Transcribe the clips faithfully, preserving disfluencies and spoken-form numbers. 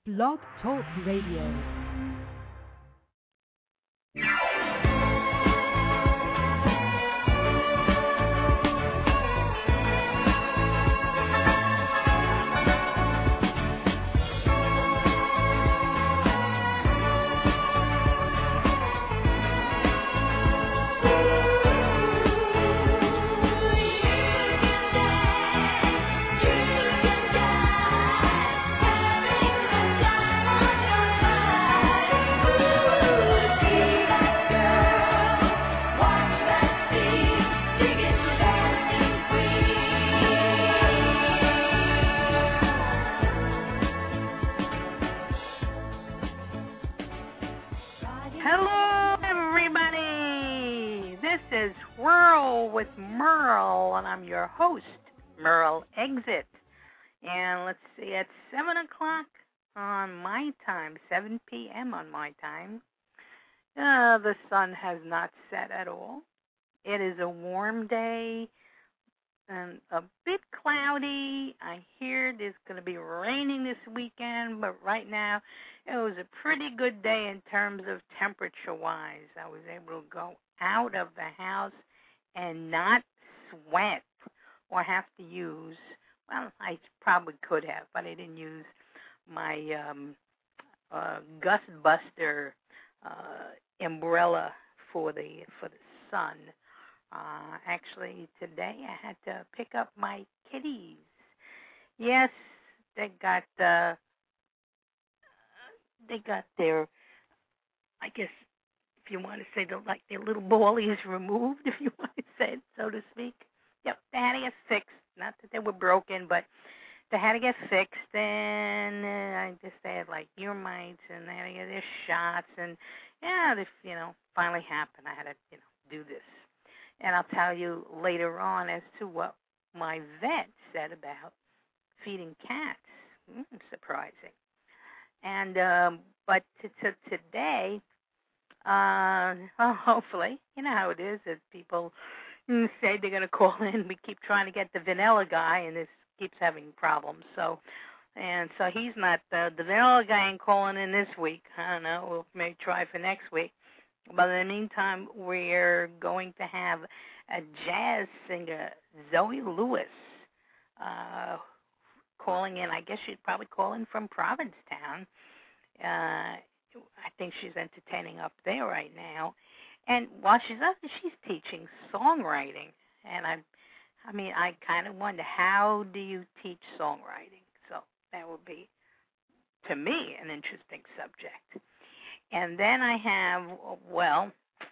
Blog Talk Radio. With Merle, and I'm your host, Merle Exit. And let's see, at seven o'clock on my time, seven p.m. on my time, uh, the sun has not set at all. It is a warm day and a bit cloudy. I hear there's going to be raining this weekend, but right now it was a pretty good day in terms of temperature-wise. I was able to go out of the house and not sweat or have to use, well, I probably could have, but I didn't use my um, uh, Gust Buster uh, umbrella for the for the sun. Uh, actually, today I had to pick up my kitties. Yes, they got uh, they got their, I guess, if you want to say, the, like their little ballies removed, if you want to say it, so to speak. Yep, they had to get fixed. Not that they were broken, but they had to get fixed. And uh, I guess they had, like, ear mites, and they had to get their shots. And, yeah, this, you know, finally happened. I had to, you know, do this. And I'll tell you later on as to what my vet said about feeding cats. Mm, surprising. And, um, but to, to today... Uh, well, hopefully, you know how it is that people say they're going to call in. We keep trying to get the vanilla guy, and this keeps having problems. So, and so he's not, uh, the vanilla guy ain't calling in this week. I don't know, we'll maybe try for next week. But in the meantime, we're going to have a jazz singer, Zoe Lewis, uh, calling in. I guess she'd probably call in from Provincetown. Uh, I think she's entertaining up there right now. And while she's up there, she's teaching songwriting. And I I mean, I kind of wonder, how do you teach songwriting? So that would be, to me, an interesting subject. And then I have, well,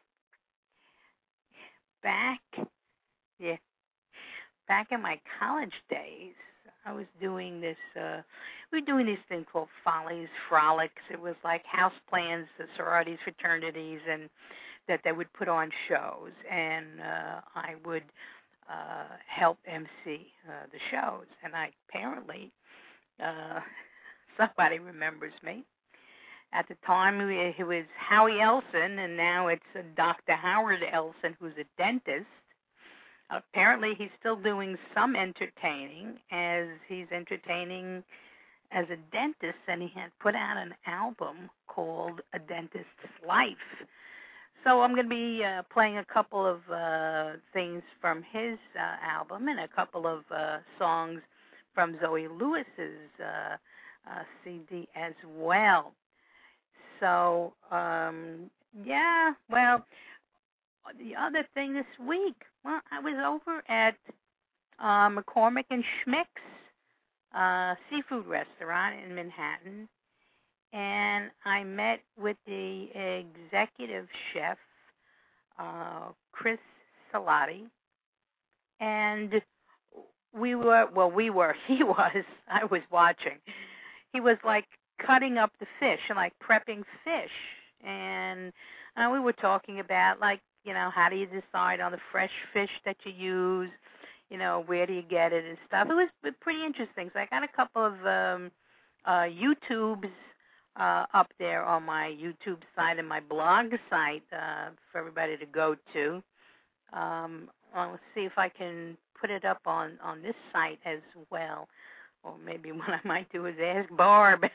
back, yeah, back in my college days, I was doing this, uh, we were doing this thing called Follies, Frolics. It was like house plans, the sororities, fraternities, and that they would put on shows. And uh, I would uh, help emcee uh, the shows. And I apparently, uh, somebody remembers me. At the time, it was Howie Elson, and now it's uh, Doctor Howard Elson, who's a dentist. Apparently, he's still doing some entertaining, as he's entertaining as a dentist, and he had put out an album called A Dentist's Life. So I'm going to be uh, playing a couple of uh, things from his uh, album and a couple of uh, songs from Zoe Lewis's uh, uh, C D as well. So, um, yeah, well... The other thing this week, well, I was over at uh, McCormick and Schmick's uh, seafood restaurant in Manhattan, and I met with the executive chef, uh, Chris Salati, and we were, well, we were, he was, I was watching. He was, like, cutting up the fish and, like, prepping fish, and uh, we were talking about, like, you know, how do you decide on the fresh fish that you use? You know, where do you get it and stuff? It was pretty interesting. So I got a couple of um, uh, YouTubes uh, up there on my YouTube site and my blog site uh, for everybody to go to. Um, I'll see if I can put it up on, on this site as well. Or maybe what I might do is ask Barb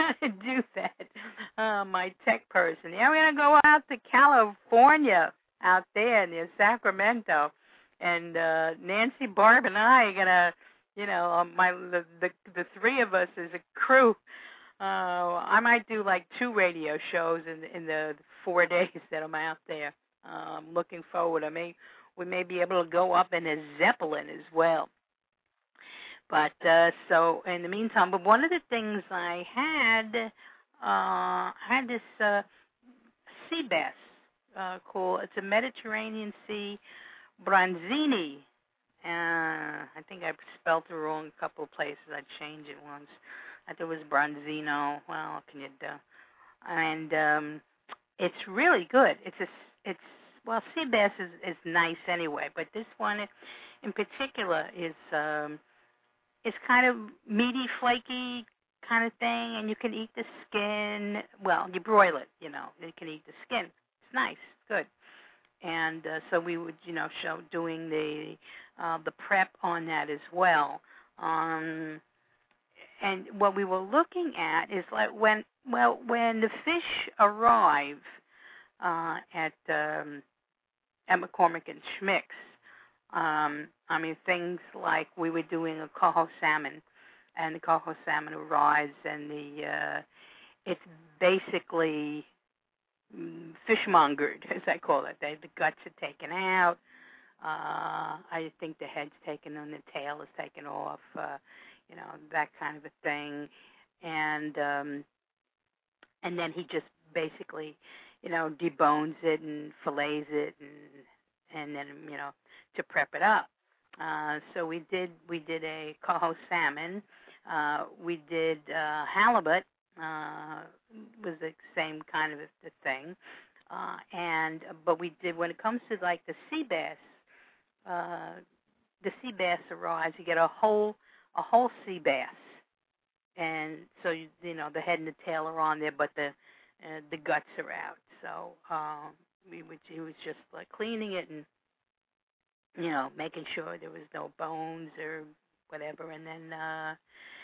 to do that. Uh, my tech person. Yeah, we're gonna go out to California, out there near Sacramento, and uh, Nancy, Barb, and I are gonna, you know, um, my the, the the three of us as a crew. Uh, I might do like two radio shows in in the four days that I'm out there. Uh, I'm looking forward. I may we may be able to go up in a Zeppelin as well. But uh, so in the meantime, but one of the things I had, uh, had this uh, sea bass uh, called, it's a Mediterranean Sea Branzini. Uh, I think I spelled it wrong a couple of places. I changed it once. I thought it was Branzino. Well, what can you do? And um, it's really good. It's a, it's well, sea bass is, is nice anyway, but this one in particular is. Um, It's kind of meaty, flaky kind of thing, and you can eat the skin. Well, you broil it, you know. You can eat the skin. It's nice, it's good. And uh, so we would, you know, show doing the uh, the prep on that as well. Um, and what we were looking at is like when, well, when the fish arrive uh, at um, at McCormick and Schmick's. Um, I mean, things like we were doing a coho salmon, and the coho salmon arrives, and the uh, it's basically mm, fishmongered, as I call it. They, the guts are taken out. Uh, I think the head's taken and the tail is taken off. Uh, you know, that kind of a thing, and um, and then he just basically, you know, debones it and fillets it, and and then you know. to prep it up. Uh, so we did we did a coho salmon. Uh, we did uh, halibut. Uh, was the same kind of a thing. Uh, and but we did when it comes to like the sea bass. Uh, the sea bass arrives. You get a whole a whole sea bass, and so you, you know the head and the tail are on there, but the uh, the guts are out. So uh, we would, he was just like cleaning it and. You know, making sure there was no bones or whatever, and then uh,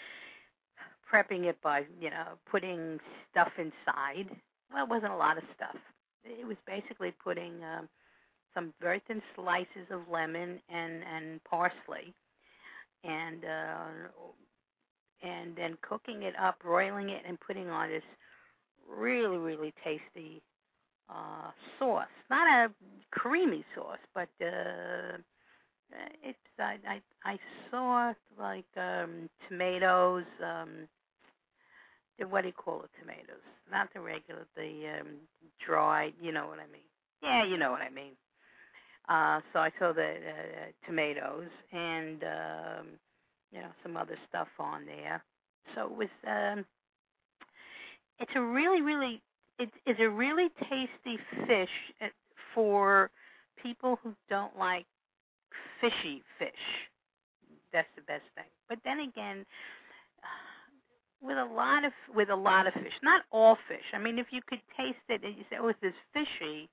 prepping it by, you know, putting stuff inside. Well, it wasn't a lot of stuff. It was basically putting um, some very thin slices of lemon and, and parsley, and uh, and then cooking it up, broiling it, and putting on this really, really tasty Uh, sauce, not a creamy sauce, but uh, it's I, I I saw like um, tomatoes. Um, the, what do you call it? Tomatoes, not the regular, the um, dried. You know what I mean? Yeah, you know what I mean. Uh, so I saw the uh, tomatoes and um, you know some other stuff on there. So it was. Um, it's a really, really It is a really tasty fish for people who don't like fishy fish. That's the best thing. But then again, with a lot of with a lot of fish, not all fish. I mean, if you could taste it and you say, "Oh, this is fishy,"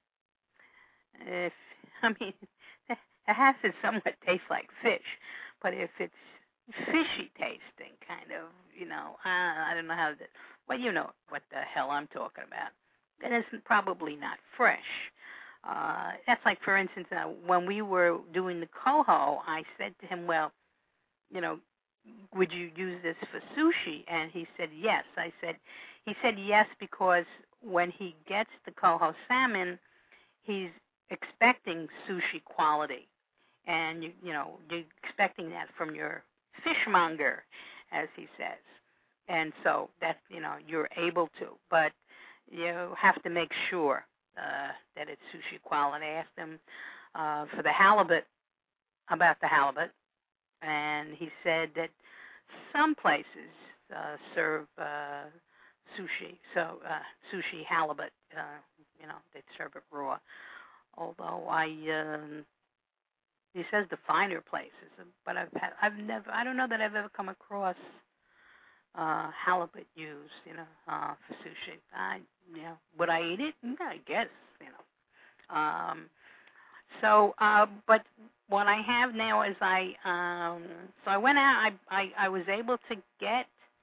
if I mean, it has to somewhat taste like fish. But if it's fishy tasting, kind of, you know, I, I don't know how to. Well, you know what the hell I'm talking about. Then it's probably not fresh. Uh, that's like, for instance, uh, when we were doing the coho, I said to him, well, you know, would you use this for sushi? And he said yes. I said, he said yes because when he gets the coho salmon, he's expecting sushi quality. And, you, you know, you're expecting that from your fishmonger, as he says. And so that, you know, you're able to. But you have to make sure uh, that it's sushi quality. I asked him uh, for the halibut, about the halibut, and he said that some places uh, serve uh, sushi, so uh, sushi halibut, uh, you know, they serve it raw. Although I, um, he says the finer places, but I've had, I've never, I don't know that I've ever come across Uh, halibut used, you know, uh, for sushi. I, you know, would I eat it? Yeah, I guess, you know. Um, so, uh, but what I have now is I, um, so I went out. I, I, I was able to get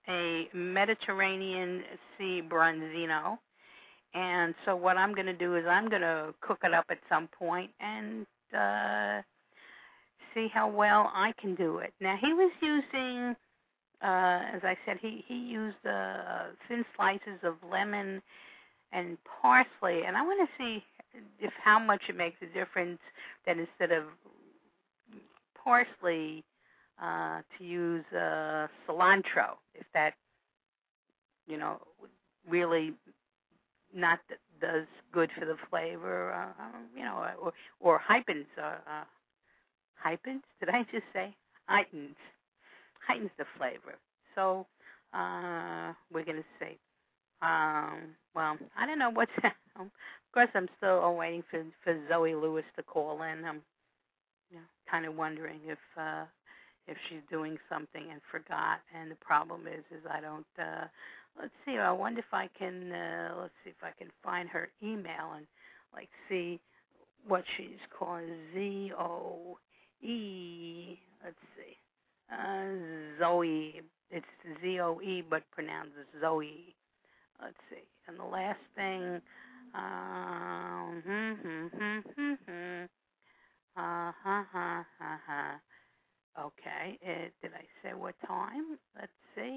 a Mediterranean Sea Bronzino. And so what I'm going to do is I'm going to cook it up at some point and uh, see how well I can do it. Now, he was using, uh, as I said, he, he used uh, thin slices of lemon and parsley. And I want to see if how much it makes a difference that instead of parsley uh, to use uh, cilantro, if that, you know, really not that does good for the flavor, uh, you know, or, or heightens, uh, uh, heightens, did I just say? Heightens, heightens the flavor. So uh, we're going to see. Um, well, I don't know what's, of course I'm still waiting for, for Zoe Lewis to call in. I'm you know, kind of wondering if uh, if she's doing something and forgot, and the problem is, is I don't, uh, let's see, I wonder if I can, uh, let's see if I can find her email and, like, see what she's calling, Z O E, let's see, uh, Zoe, it's Z O E, but pronounced Zoe, let's see, and the last thing, um, hmm, hmm, hmm, hmm, hmm, uh, ha, ha, ha, ha. Okay, uh, did I say what time? Let's see.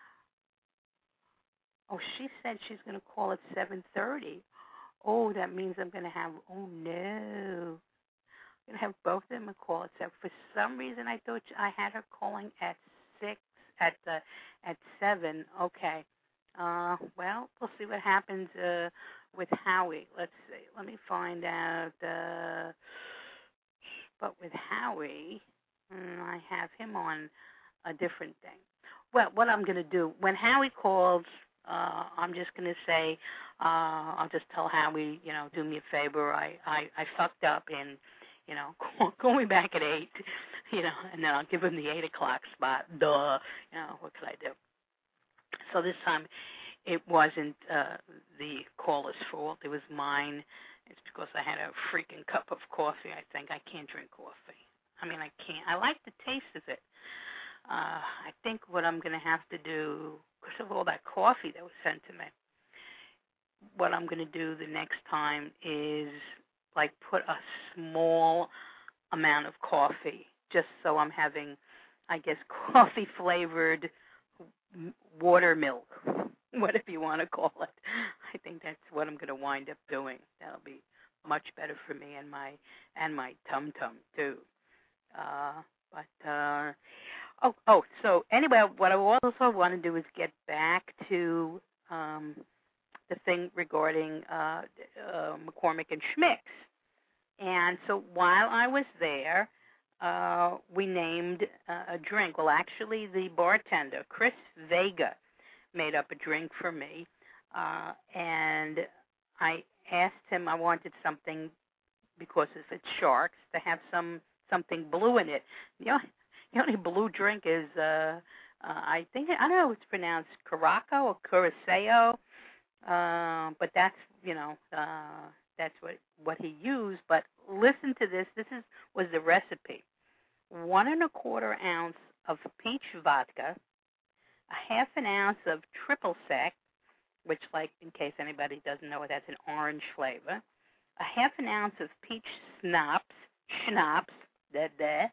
Oh, she said she's going to call at seven thirty. Oh, that means I'm going to have, oh, no. I'm going to have both of them a call at seven. For some reason, I thought I had her calling at six, at the, at seven. Okay. Uh, well, we'll see what happens uh, with Howie. Let's see. Let me find out. Uh, but with Howie, mm, I have him on a different thing. Well, what I'm going to do, when Howie calls, uh, I'm just going to say, uh, I'll just tell Howie, you know, do me a favor. I, I, I fucked up and, you know, call, call me back at eight, you know, and then I'll give him the eight o'clock spot. Duh. You know, what could I do? So this time it wasn't uh, the caller's fault. It was mine. It's because I had a freaking cup of coffee. I think I can't drink coffee. I mean, I can't. I like the taste of it. Uh, I think what I'm going to have to do, because of all that coffee that was sent to me, what I'm going to do the next time is, like, put a small amount of coffee, just so I'm having, I guess, coffee-flavored water milk, whatever you want to call it. I think that's what I'm going to wind up doing. That'll be much better for me and my and my tum-tum, too. Uh, but, uh, oh, oh, so anyway, what I also want to do is get back to um, the thing regarding uh, uh, McCormick and Schmick's. And so while I was there, uh, we named uh, a drink. Well, actually, the bartender, Chris Vega, made up a drink for me. Uh, and I asked him, I wanted something, because if it's sharks, to have some something blue in it. The only, the only blue drink is, uh, uh, I think, I don't know if it's pronounced Curaçao or Curacao, uh, but that's, you know, uh, that's what, what he used. But listen to this. This is was the recipe. One and a quarter ounce of peach vodka, a half an ounce of triple sec, which, like, in case anybody doesn't know it, that's an orange flavor, a half an ounce of peach schnapps, schnapps, da da,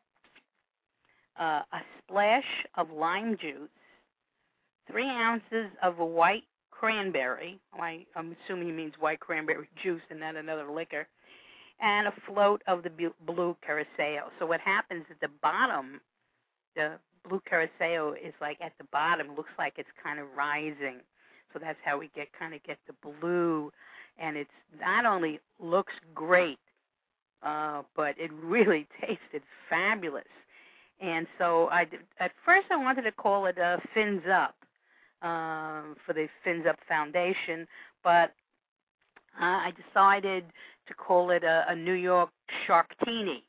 uh, a splash of lime juice, three ounces of white cranberry, I, I'm assuming he means white cranberry juice and not another liquor, and a float of the blue Curacao. So what happens at the bottom, the blue Curacao is like at the bottom, looks like it's kind of rising. So that's how we get kind of get the blue, and it's not only looks great, uh, but it really tasted fabulous. And so I did, at first I wanted to call it uh, Fins Up um, for the Fins Up Foundation, but uh, I decided to call it a, a New York Sharktini.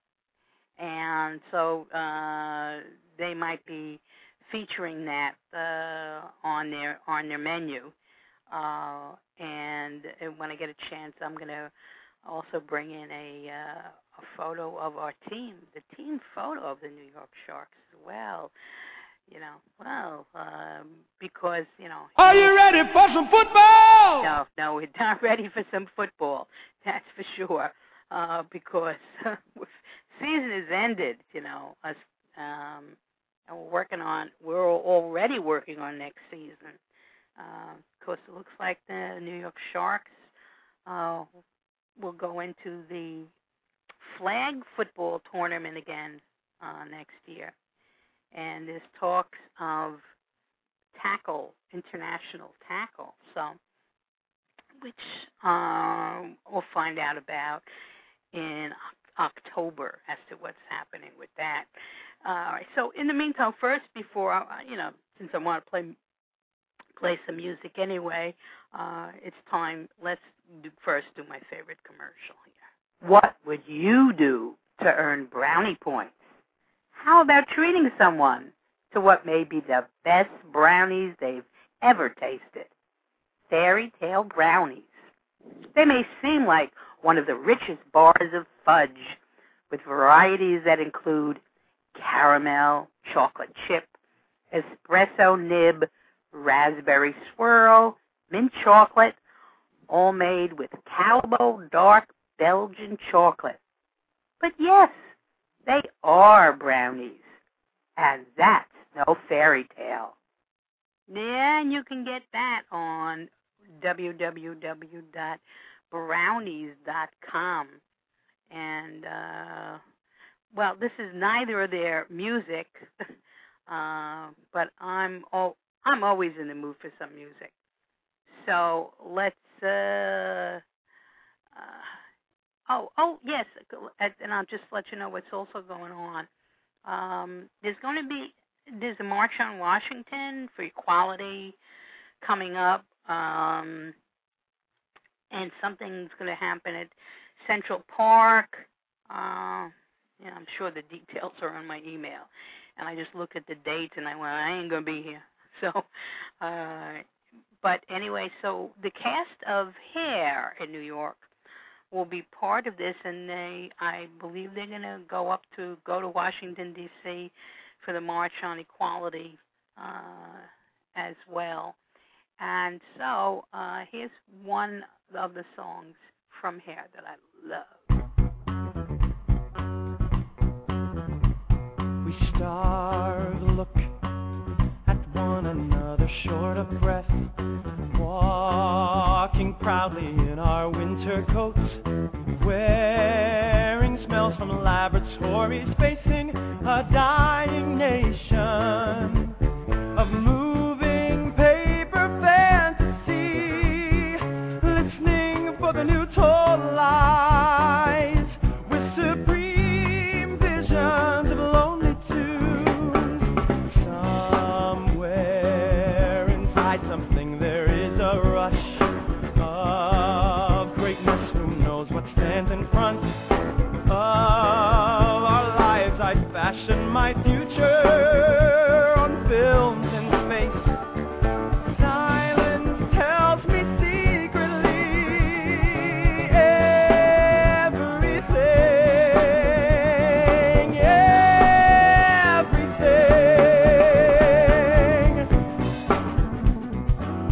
And so uh, they might be featuring that uh, on their on their menu. Uh, and when I get a chance, I'm going to also bring in a, uh, a photo of our team, the team photo of the New York Sharks as well. You know, well, um, because, you know. Are you ready for some football? No, no, we're not ready for some football. That's for sure. Uh, because season is ended, you know. Us, um, and we're working on, we're already working on next season. Uh, of course, it looks like the New York Sharks uh, will go into the flag football tournament again uh, next year. And there's talks of tackle, international tackle, so which um, we'll find out about in October as to what's happening with that. Uh, all right. So in the meantime, first, before I, you know, since I want to play play some music anyway, uh, it's time. Let's do, first do my favorite commercial here. What would you do to earn brownie points? How about treating someone to what may be the best brownies they've ever tasted? Fairy Tale brownies. They may seem like one of the richest bars of fudge, with varieties that include caramel, chocolate chip, espresso nib, raspberry swirl, mint chocolate, all made with Calbo dark Belgian chocolate. But yes, they are brownies, and that's no fairy tale. Yeah, and you can get that on w w w dot brownies dot com. And, uh, well, this is neither of their music, uh, but I'm al- I'm always in the mood for some music. So let's, uh, uh, oh, oh, yes, and I'll just let you know what's also going on. Um, there's going to be, there's a March on Washington for Equality coming up, um, and something's going to happen at Central Park. Uh, yeah, I'm sure the details are on my email. And I just looked at the dates, and I went, I ain't going to be here. So, uh, but anyway, so the cast of Hair in New York will be part of this, and they, I believe they're going to go up to, go to Washington, D C for the March on Equality uh, as well. And so uh, here's one of the songs from Hair that I love. We starve, look at one another, short of breath, walking proudly in our winter coats, wearing smells from laboratories, facing a dying nation of moving paper fantasy, listening for the new toll lies, with supreme visions of lonely tunes. Somewhere inside something there is a rush of greatness. Who knows what stands in front of our lives? I fashion my future on films in space. Silence tells me secretly everything, everything.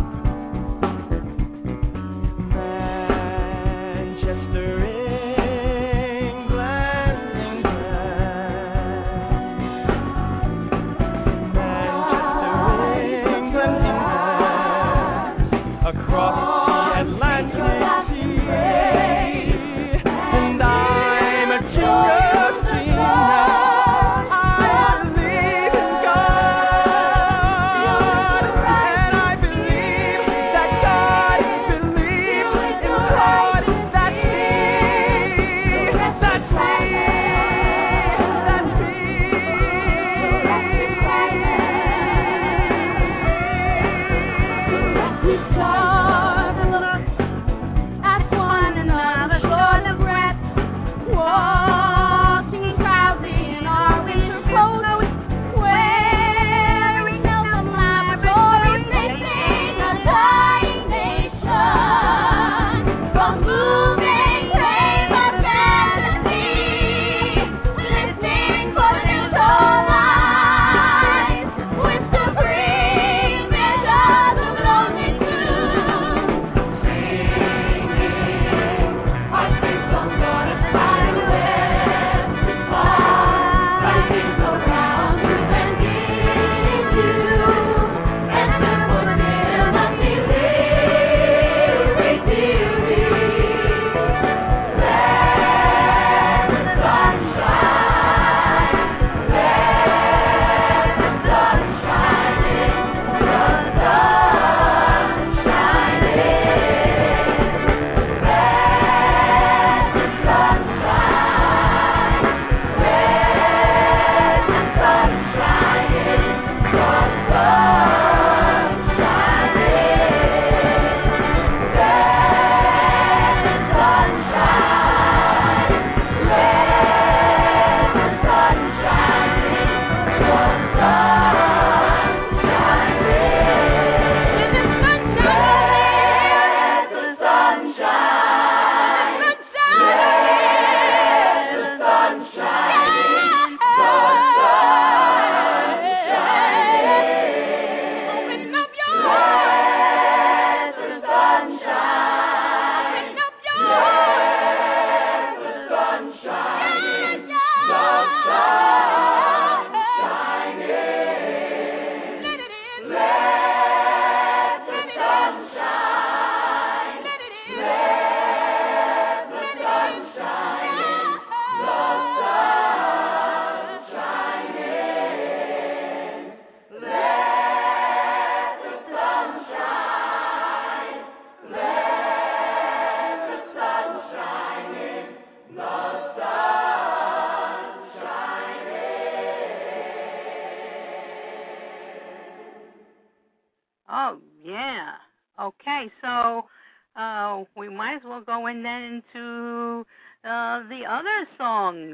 Okay, so uh, we might as well go in then into uh, the other song.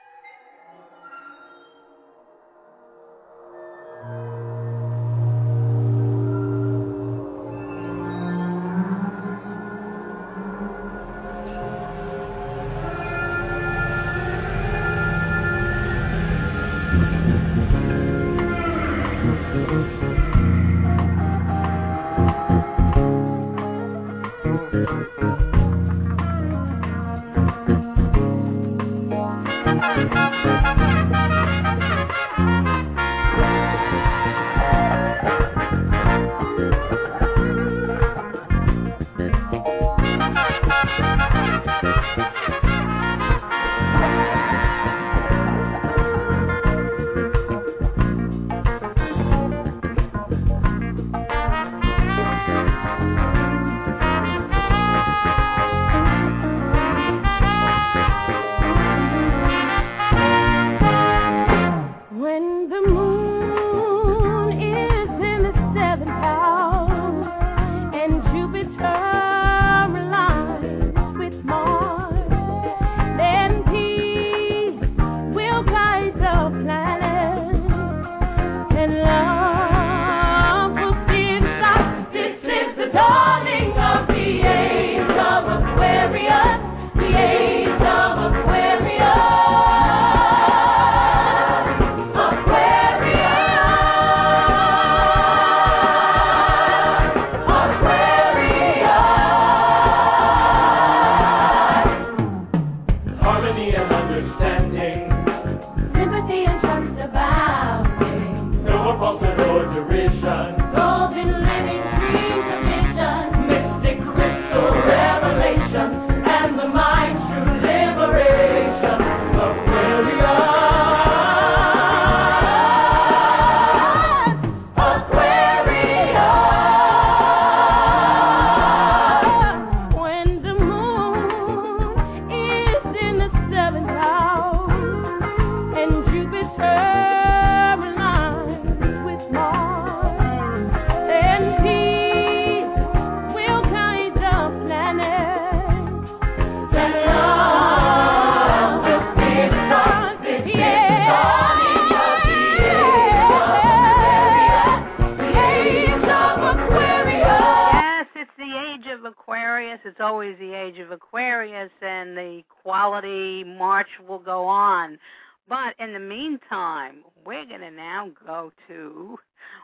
It's always the age of Aquarius, and the quality march will go on. But in the meantime, we're going to now go to,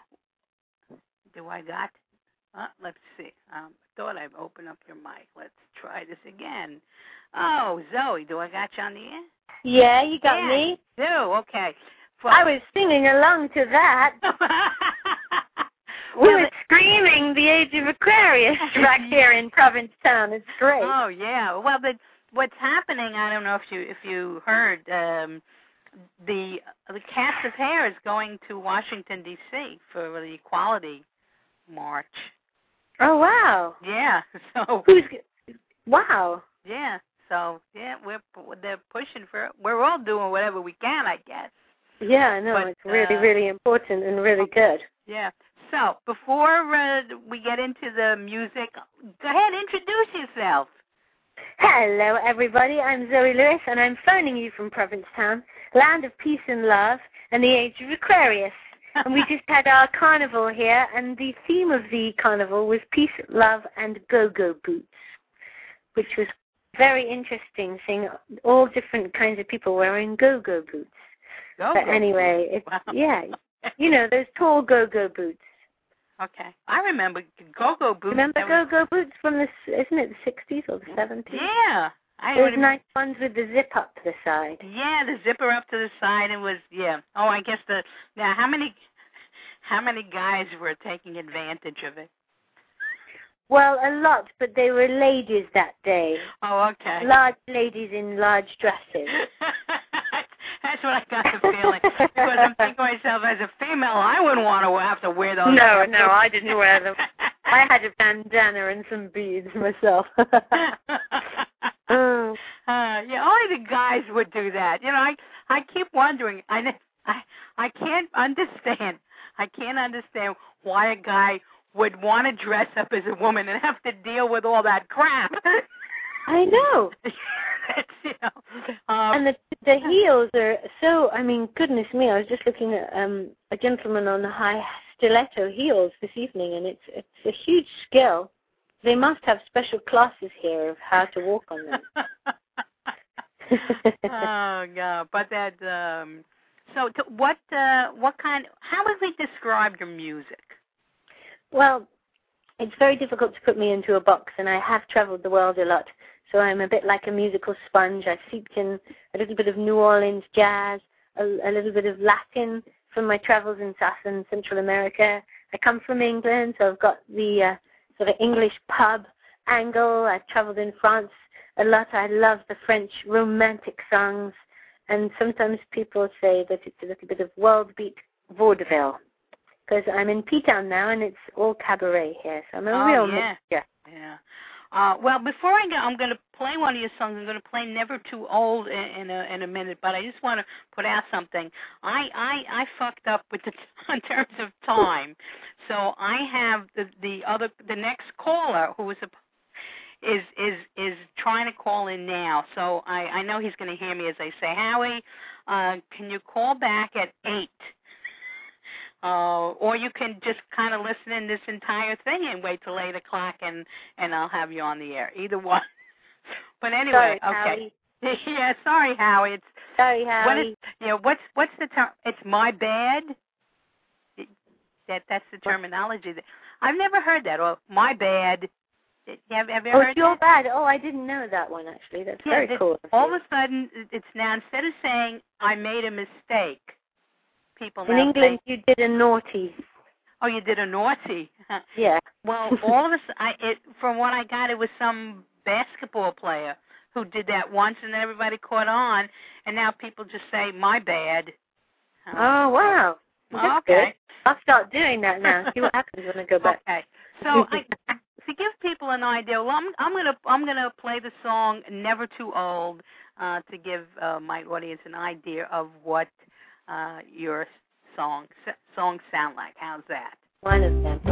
do I got, uh, let's see, um, I thought I'd open up your mic. Let's try this again. Oh, Zoe, do I got you on the air? Yeah, you got yeah, me. You do, okay. Well, I was singing along to that. We were screaming the age of Aquarius right here in Provincetown. It's great. Oh, yeah. Well, but what's happening, I don't know if you if you heard, um, the the cast of hair is going to Washington, D C for the Equality March. Oh, wow. Yeah. So. Who's? Wow. Yeah. So, yeah, we're they're pushing for it. We're all doing whatever we can, I guess. Yeah, I know. But, it's really, uh, really important and really good. Yeah. So, before uh, we get into the music, go ahead, introduce yourself. Hello, everybody. I'm Zoe Lewis, and I'm phoning you from Provincetown, land of peace and love, and the age of Aquarius. And we just had our carnival here, and the theme of the carnival was peace, love, and go-go boots, which was very interesting, seeing all different kinds of people wearing go-go boots. Go-go but anyway, it's, wow. yeah, you know, those tall go-go boots. Okay. I remember go-go boots. Remember go-go boots from the, isn't it the sixties or the seventies? Yeah. I Those nice ones with the zip up to the side. Yeah, the zipper up to the side. It was, yeah. Oh, I guess the, now how many, how many guys were taking advantage of it? Well, a lot, but they were ladies that day. Oh, okay. Large ladies in large dresses. That's what I got the feeling. Because I'm thinking to myself, as a female, I wouldn't want to have to wear those. No, no, I didn't wear them. I had a bandana and some beads myself. mm. uh, yeah, only the guys would do that. You know, I I keep wondering. I I I can't understand. I can't understand why a guy would want to dress up as a woman and have to deal with all that crap. I know. It's, you know um, and the the heels are so, I mean, goodness me, I was just looking at um, a gentleman on the high stiletto heels this evening, and it's it's a huge skill. They must have special classes here of how to walk on them. Oh, God. But that, um, so to, what, uh, what kind, how would we describe your music? Well, it's very difficult to put me into a box, and I have traveled the world a lot. So I'm a bit like a musical sponge. I seeped in a little bit of New Orleans jazz, a, a little bit of Latin from my travels in South and Central America. I come from England, so I've got the uh, sort of English pub angle. I've traveled in France a lot. I love the French romantic songs. And sometimes people say that it's a little bit of world beat vaudeville, because I'm in P-Town now, and it's all cabaret here. So I'm a oh, real yeah. mixture. Yeah. Uh, well, before I go, I'm going to play one of your songs. I'm going to play "Never Too Old" in, in a in a minute, but I just want to put out something. I I, I fucked up with the in terms of time, so I have the the other the next caller who is a, is is is trying to call in now. So I I know he's going to hear me as I say, Howie, uh, can you call back at eight? Uh, or you can just kind of listen in this entire thing and wait till eight o'clock, and, and I'll have you on the air. Either one. But anyway, sorry, okay. Howie. Yeah, sorry, Howie. It's sorry, Howie. What is, you know, what's what's the term? It's my bad. That that's the terminology. That, I've never heard that. Or my bad. Have, have you oh, heard it's your that? bad. Oh, I didn't know that one actually. That's yeah, very this, cool. All of a sudden, it's now instead of saying I made a mistake. People in now England, say, you did a naughty. Oh, you did a naughty. Yeah. Well, all of us, I, it, from what I got, it was some basketball player who did that once, and then everybody caught on, and now people just say, my bad. Oh, wow. That's okay. Good. I'll start doing that now. See what happens when I go back. Okay. So I, to give people an idea, well, I'm, I'm gonna I'm gonna play the song "Never Too Old" uh, to give uh, my audience an idea of what uh, your song songs sound like. How's that? One of them.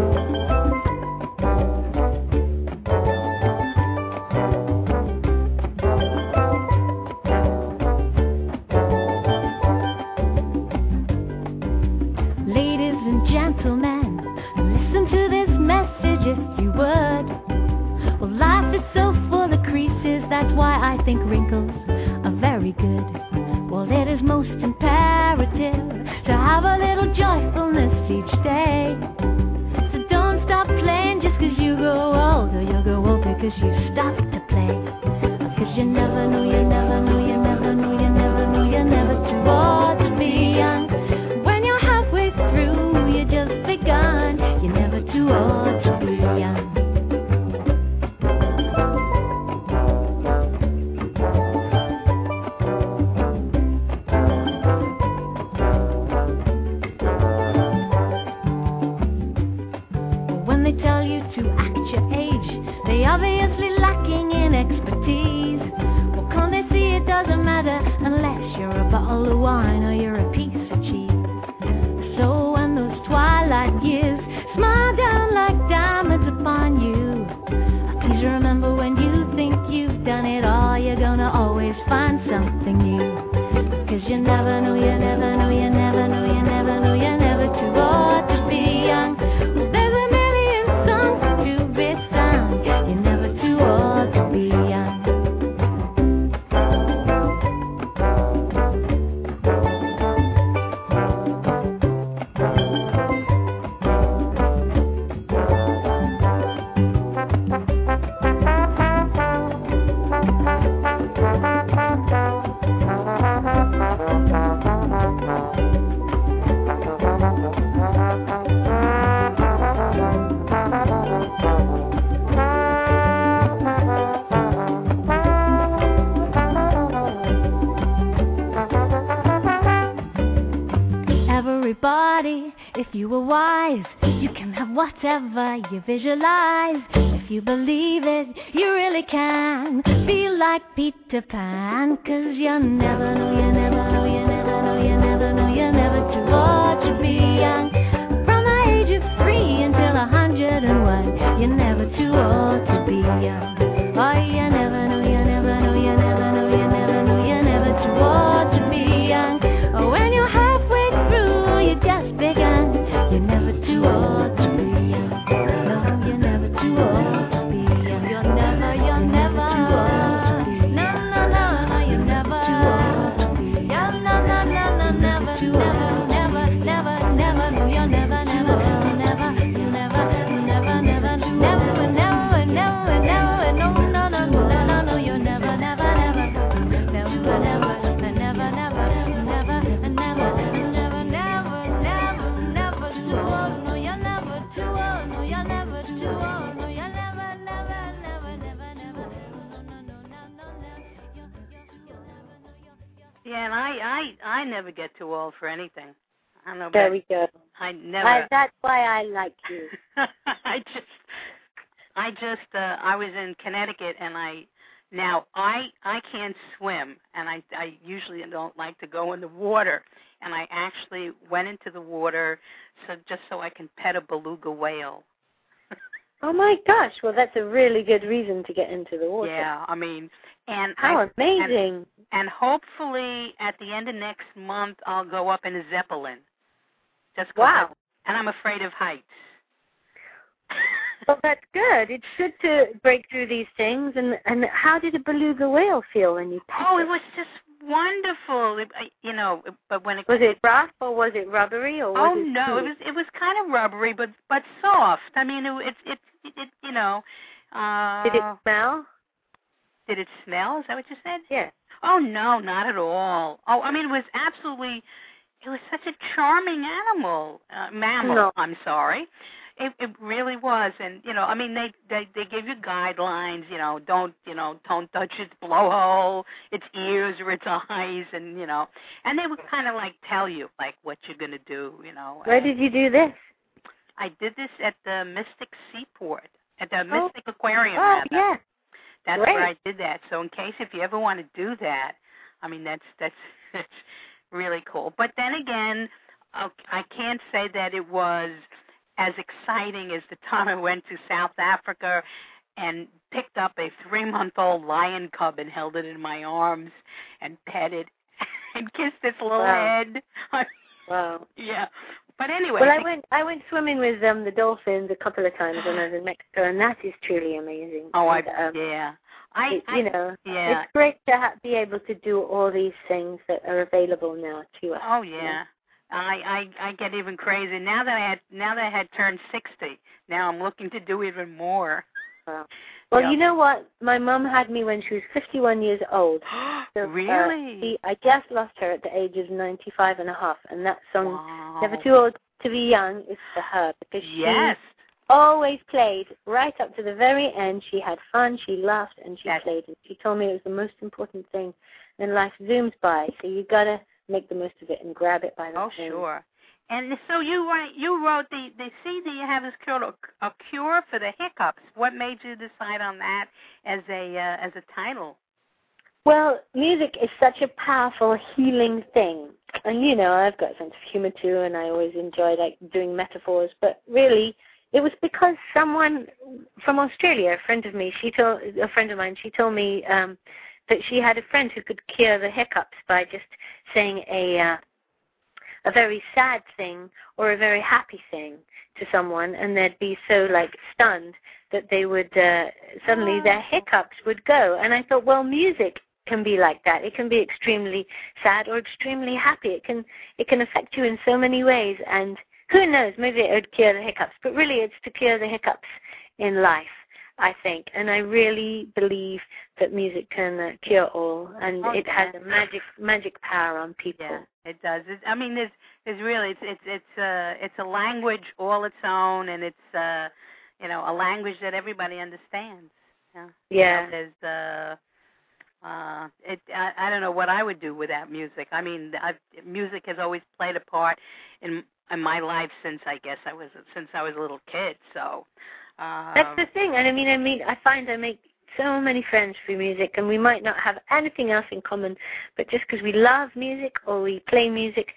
Ladies and gentlemen, listen to this message if you would. Well, life is so full of creases, that's why I think wrinkles are very good. Well, it is most imperative to have a little joyfulness each day. So don't stop playing just cause you grow old, or you'll grow old because you stop to play. Cause you never know, you never know, you never know, you never know, you're never too old to be young. When you're halfway through, you just begun. You're never too old to be young. Tell you to act your age, they obviously lacking in expertise. Well, can't they see it doesn't matter unless you're a bottle of wine or you're a piece of cheese. So when those twilight years smile down like diamonds upon you, please remember when you think you've done it all, you're gonna always find something new. Cause you never know, you never know, you never know, you never know, you're never too old to be young. Whatever you visualize, if you believe it, you really can be like Peter Pan. Cause you never know, you never know, you never know, you never know, you're never too old to be young. From the age of three until a hundred you're never too old to be young. Oh, you never know, you never know, you never know, you never know, you're never too old to be young. Oh, when you're halfway through, you just begun. You're never too old to be young. No, you're never too old to be young. You're never, you're never too old to be young. No, no, no, no, you're never too old to be young. No, no, no, no, never, never, never, never, never, no, you're never, never, never, never, never, never, never, never, never, never, never, no, no, no, no, no, no, you're never, never, never, never, never, never, never, never, never, never, never, never, never too old. No, you're never too old. No, you're never too old. No, you're never, never, never, never, never. No, no, no, no, no, no. You're, you're, you're never, no, you're, you're. Yeah, and I, I, I never get too old for anything. I don't know. There But we go. I never. I, that's why I like you. I just, I just, uh, I was in Connecticut, and I, now I, I can't swim, and I, I usually don't like to go in the water, and I actually went into the water, so just so I can pet a beluga whale. Oh my gosh! Well, that's a really good reason to get into the water. Yeah, I mean, and How I, amazing! And, and hopefully at the end of next month I'll go up in a Zeppelin. Just 'cause Wow. I, and I'm afraid of heights. Well, that's good. It's good to break through these things. And, and how did a beluga whale feel when you pet Oh, it? it was just wonderful. It, I, you know, but when it Was it rough or was it rubbery or was oh it no, smooth? it was it was kind of rubbery, but but soft. I mean, it it it, it, it you know. Uh, Did it smell? Did it smell? Is that what you said? Yeah. Oh no, not at all. Oh, I mean, it was absolutely. It was such a charming animal, uh, mammal. No. I'm sorry. It, it really was, and you know, I mean, they, they they give you guidelines. You know, don't you know, don't touch its blowhole, its ears or its eyes, and you know, and they would kind of like tell you like what you're gonna do. You know. Where and did you do this? I did this at the Mystic Seaport, at the Oh. Mystic Aquarium. Oh, rather. yeah. That's Great. where I did that. So in case if you ever want to do that, I mean, that's that's, that's really cool. But then again, uh, I can't say that it was as exciting as the time I went to South Africa and picked up a three-month-old lion cub and held it in my arms and petted and kissed its little Wow. head. Wow. Yeah. But anyway. Well, I went I went swimming with um, the dolphins a couple of times when I was in Mexico, and that is truly amazing. Oh, I, and, um, yeah. I, it, I, you know, yeah. it's great to ha- be able to do all these things that are available now to us. Oh yeah, I, I I get even crazy now that I had now that I had turned sixty. Now I'm looking to do even more. Wow. Well, Yep. you know what? My mom had me when she was fifty-one years old. So, Really? Uh, she, I just lost her at the age of ninety-five and a half, and that song, Wow. Never Too Old to Be Young, is for her because Yes. she always played right up to the very end. She had fun, she laughed, and she That's- played. And she told me it was the most important thing. And life zooms by, so you gotta make the most of it and grab it by the Oh hand. sure. And so you write, you wrote the the C D you have is called a, a cure for the hiccups. What made you decide on that as a uh, as a title? Well, music is such a powerful healing thing. And, you know, I've got a sense of humor, too, and I always enjoy, like, doing metaphors. But really, it was because someone from Australia, a friend of me, she told, a friend of mine, she told me um, that she had a friend who could cure the hiccups by just saying a uh, a very sad thing or a very happy thing to someone, and they'd be so, like, stunned that they would, uh, suddenly their hiccups would go. And I thought, well, music can be like that. It can be extremely sad or extremely happy. It can it can affect you in so many ways, and who knows, maybe it would cure the hiccups. But really, it's to cure the hiccups in life, I think. And I really believe that music can uh, cure all, and Oh, it yeah. has a magic magic power on people. Yeah, it does. It, I mean, there's there's really it's it's it's a it's a language all its own, and it's uh you know a language that everybody understands. Yeah. Yeah. You know, there's uh uh it I, I don't know what I would do without music. I mean, I've, music has always played a part in in my life since I guess I was since I was a little kid. So. Um, That's the thing, and I mean, I mean, I find I make so many friends through music, and we might not have anything else in common, but just because we love music or we play music,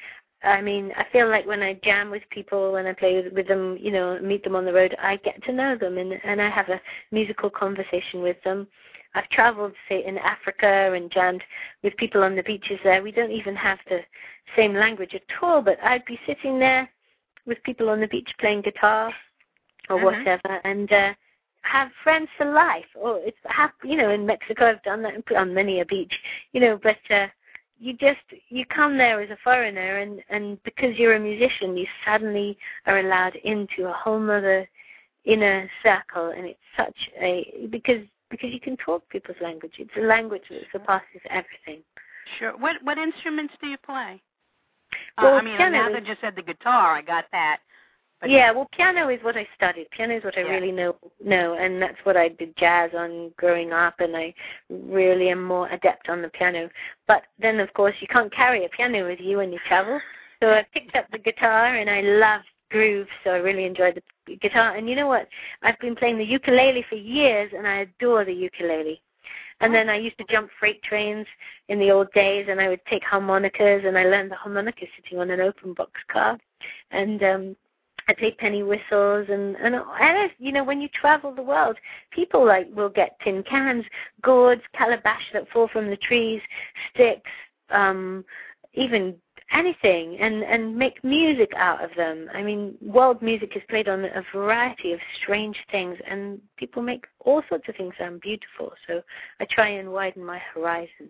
I mean, I feel like when I jam with people, when I play with, with them, you know, meet them on the road, I get to know them, and, and I have a musical conversation with them. I've traveled, say, in Africa and jammed with people on the beaches there. We don't even have the same language at all, but I'd be sitting there with people on the beach playing guitar or mm-hmm. whatever, and uh, have friends for life. Or it's, have, you know, in Mexico I've done that on many a beach, you know, but uh, you just, you come there as a foreigner, and, and because you're a musician, you suddenly are allowed into a whole other inner circle, and it's such a, because because you can talk people's language. It's a language that surpasses everything. Sure. What what instruments do you play? Well, uh, I mean, now that you said the guitar, I got that. But yeah, well, piano is what I studied. Piano is what I yeah. really know, know, and that's what I did jazz on growing up, and I really am more adept on the piano. But then, of course, you can't carry a piano with you when you travel, so I picked up the guitar, and I loved groove, so I really enjoyed the guitar. And you know what? I've been playing the ukulele for years, and I adore the ukulele. And then I used to jump freight trains in the old days, and I would take harmonicas, and I learned the harmonica sitting on an open box car. And um, I played penny whistles, and, and, and I, you know, when you travel the world, people like will get tin cans, gourds, calabash that fall from the trees, sticks, um, even anything, and, and make music out of them. I mean, world music is played on a variety of strange things, and people make all sorts of things sound beautiful. So I try and widen my horizon.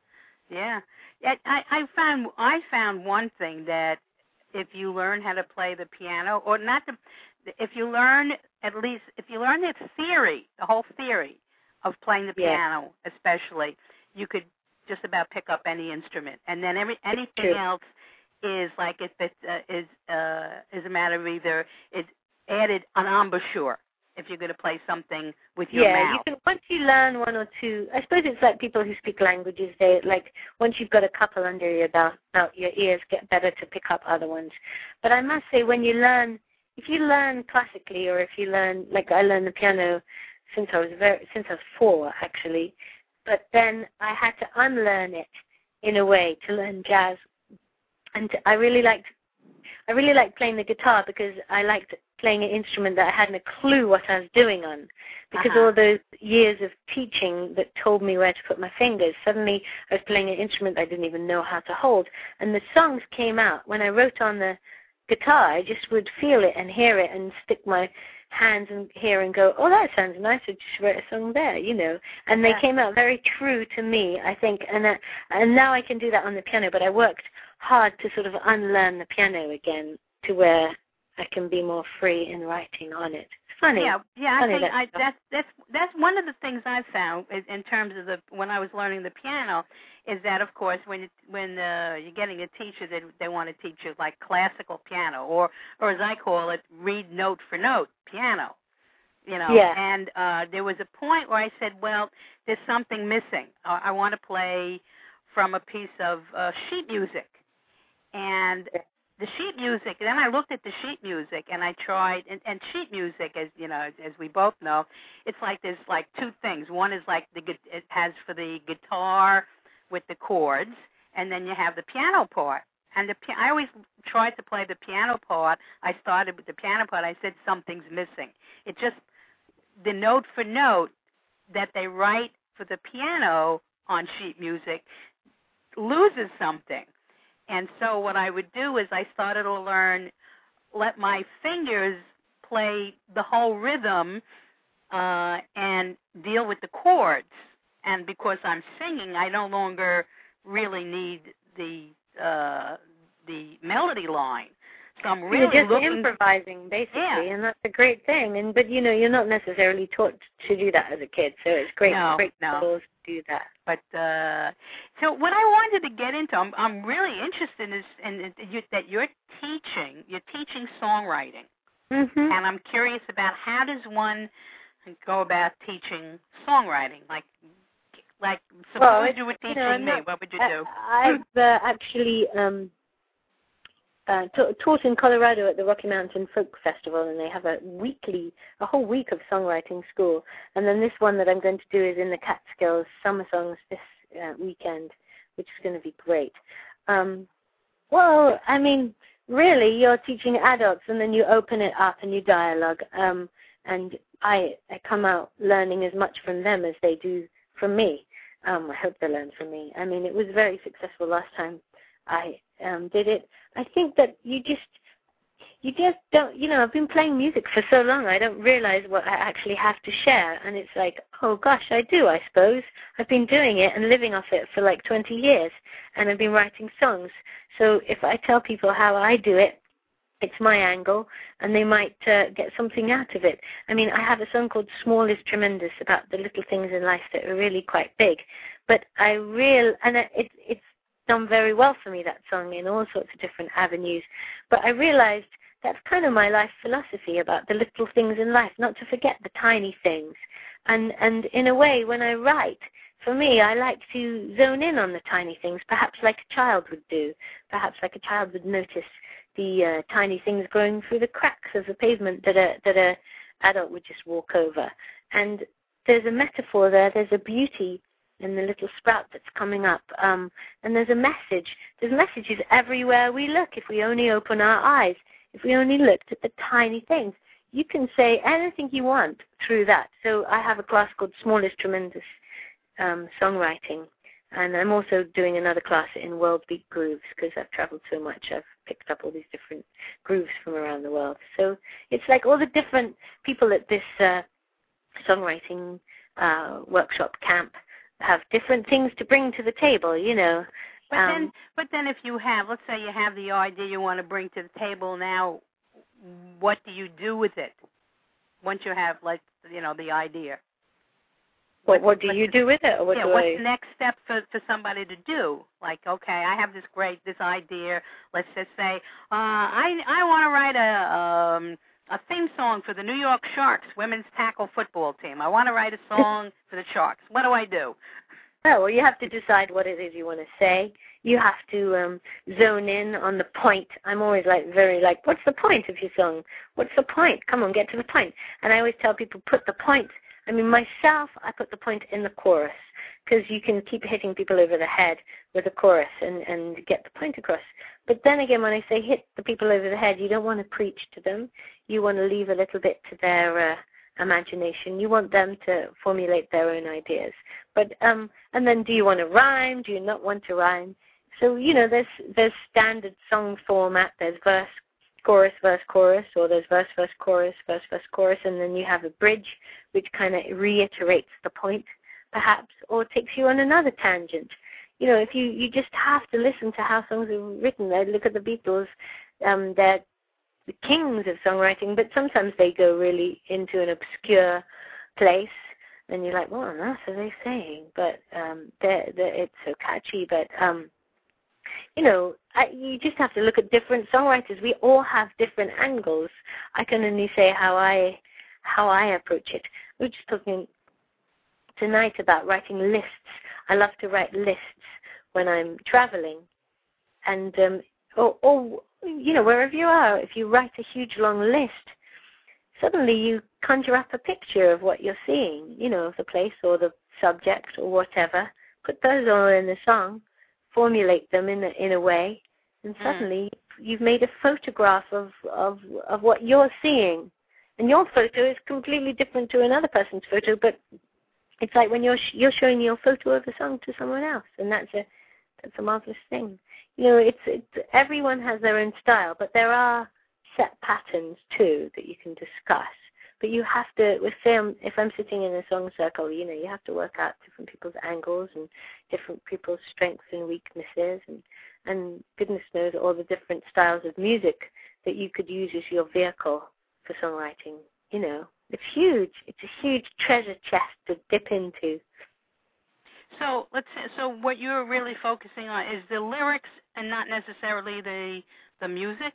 Yeah, I, I found I found one thing, that if you learn how to play the piano, or not, the, if you learn at least if you learn the theory, the whole theory of playing the piano, yeah. especially, you could just about pick up any instrument, and then every anything else is like if it uh, is uh, is a matter of either it's added an embouchure if you're going to play something with your yeah, mouth. Yeah, you can, once you learn one or two, I suppose it's like people who speak languages. They like once you've got a couple under your belt, belt, your ears get better to pick up other ones. But I must say, when you learn, if you learn classically, or if you learn, like I learned the piano since I was very since I was four actually. But then I had to unlearn it in a way to learn jazz, and I really liked, I really liked playing the guitar because I liked playing an instrument that I hadn't a clue what I was doing on, because uh-huh. all those years of teaching that told me where to put my fingers, suddenly I was playing an instrument I didn't even know how to hold, and the songs came out. When I wrote on the guitar, I just would feel it and hear it and stick my hands and hear and go, oh, that sounds nice, I just wrote a song there, you know. And they yeah. came out very true to me, I think. And uh, and now I can do that on the piano, but I worked hard to sort of unlearn the piano again to where I can be more free in writing on it. It's funny. Yeah, yeah. funny I think that I, that's that's that's one of the things I found in terms of the when I was learning the piano, is that of course when it, when uh, you're getting a teacher, that they, they want to teach you like classical piano, or or as I call it, read note for note piano, you know. Yeah. And uh, there was a point where I said, well, there's something missing. Uh, I want to play from a piece of uh, sheet music, and the sheet music. Then I looked at the sheet music, and I tried. And, and sheet music, as you know, as we both know, it's like there's like two things. One is like the it has for the guitar with the chords, and then you have the piano part. And the I always tried to play the piano part. I started with the piano part. I said something's missing. It just the note for note that they write for the piano on sheet music loses something. And so what I would do is I started to learn, let my fingers play the whole rhythm uh, and deal with the chords. And because I'm singing, I no longer really need the uh, the melody line. So I'm really You're just looking, improvising, basically, yeah. and that's a great thing. And but you know, you're not necessarily taught to do that as a kid, so it's great, no, great no. to do that. But uh, so what I wanted to get into, I'm, I'm really interested in, is, in you, that you're teaching, you're teaching songwriting, mm-hmm. and I'm curious about how does one go about teaching songwriting? Like, like suppose well, you were teaching you know, me, not, what would you I, do? I've uh, actually um, uh, t- taught in Colorado at the Rocky Mountain Folk Festival, and they have a weekly, a whole week of songwriting school. And then this one that I'm going to do is in the Catskills Summer Songs this uh, weekend, which is going to be great. Um, Well, I mean, really, you're teaching adults, and then you open it up and you dialogue. Um, and I, I come out learning as much from them as they do from me. Um, I hope they learn from me. I mean, it was very successful last time I um, did it. I think that you just, you just don't, you know, I've been playing music for so long, I don't realize what I actually have to share. And it's like, oh gosh, I do, I suppose. I've been doing it and living off it for like twenty years, and I've been writing songs. So if I tell people how I do it, it's my angle, and they might uh, get something out of it. I mean, I have a song called Small is Tremendous, about the little things in life that are really quite big. But I real, and it, it's done very well for me, that song, in all sorts of different avenues. But I realized that's kind of my life philosophy, about the little things in life, not to forget the tiny things. And and in a way, when I write, for me, I like to zone in on the tiny things, perhaps like a child would do. Perhaps like a child would notice the uh, tiny things growing through the cracks of the pavement that a that a adult would just walk over. And there's a metaphor there. There's a beauty in the little sprout that's coming up. Um, and there's a message. There's messages everywhere we look if we only open our eyes. If we only looked at the tiny things, you can say anything you want through that. So I have a class called Small is Tremendous um, Songwriting, and I'm also doing another class in World Beat Grooves, because I've traveled so much. I've picked up all these different grooves from around the world. So it's like all the different people at this uh, songwriting uh, workshop camp have different things to bring to the table, you know. But um, then, but then, if you have, let's say you have the idea you want to bring to the table. Now, what do you do with it once you have, like, you know, the idea? What, what do you do with it? Or what yeah, do what's I... the next step for, for somebody to do? Like, okay, I have this great, this idea. Let's just say, uh, I I want to write a um, a theme song for the New York Sharks women's tackle football team. I want to write a song for the Sharks. What do I do? Oh, well, you have to decide what it is you want to say. You have to um, zone in on the point. I'm always like very like, what's the point of your song? What's the point? Come on, get to the point. And I always tell people, put the point. I mean, myself, I put the point in the chorus, because you can keep hitting people over the head with the chorus and, and get the point across. But then again, when I say hit the people over the head, you don't want to preach to them. You want to leave a little bit to their uh, imagination. You want them to formulate their own ideas. But um, and then, do you want to rhyme? Do you not want to rhyme? So, you know, there's there's standard song format. There's verse, chorus, verse, chorus, or there's verse, verse, chorus, verse, verse, chorus, and then you have a bridge which kind of reiterates the point, perhaps, or takes you on another tangent. You know, if you, you just have to listen to how songs are written. Look at the Beatles. Um, they're the kings of songwriting, but sometimes they go really into an obscure place, and you're like, what on earth are they saying? But um, they're, they're, it's so catchy. But, um, you know, I, you just have to look at different songwriters. We all have different angles. I can only say how I how I approach it. We were just talking tonight about writing lists. I love to write lists when I'm traveling. And, um, or, or, you know, wherever you are, if you write a huge long list, suddenly you conjure up a picture of what you're seeing, you know, of the place or the subject or whatever. Put those all in the song, formulate them in a, in a way, and suddenly mm. you've made a photograph of, of, of what you're seeing. And your photo is completely different to another person's photo, but it's like when you're sh- you're showing your photo of a song to someone else, and that's a that's a marvelous thing. You know, it's, it's everyone has their own style, but there are set patterns too that you can discuss. But you have to, with film, if I'm sitting in a song circle, you know, you have to work out different people's angles and different people's strengths and weaknesses, and and goodness knows all the different styles of music that you could use as your vehicle for songwriting. You know, it's huge. It's a huge treasure chest to dip into. So let's say, so what you're really focusing on is the lyrics and not necessarily the the music.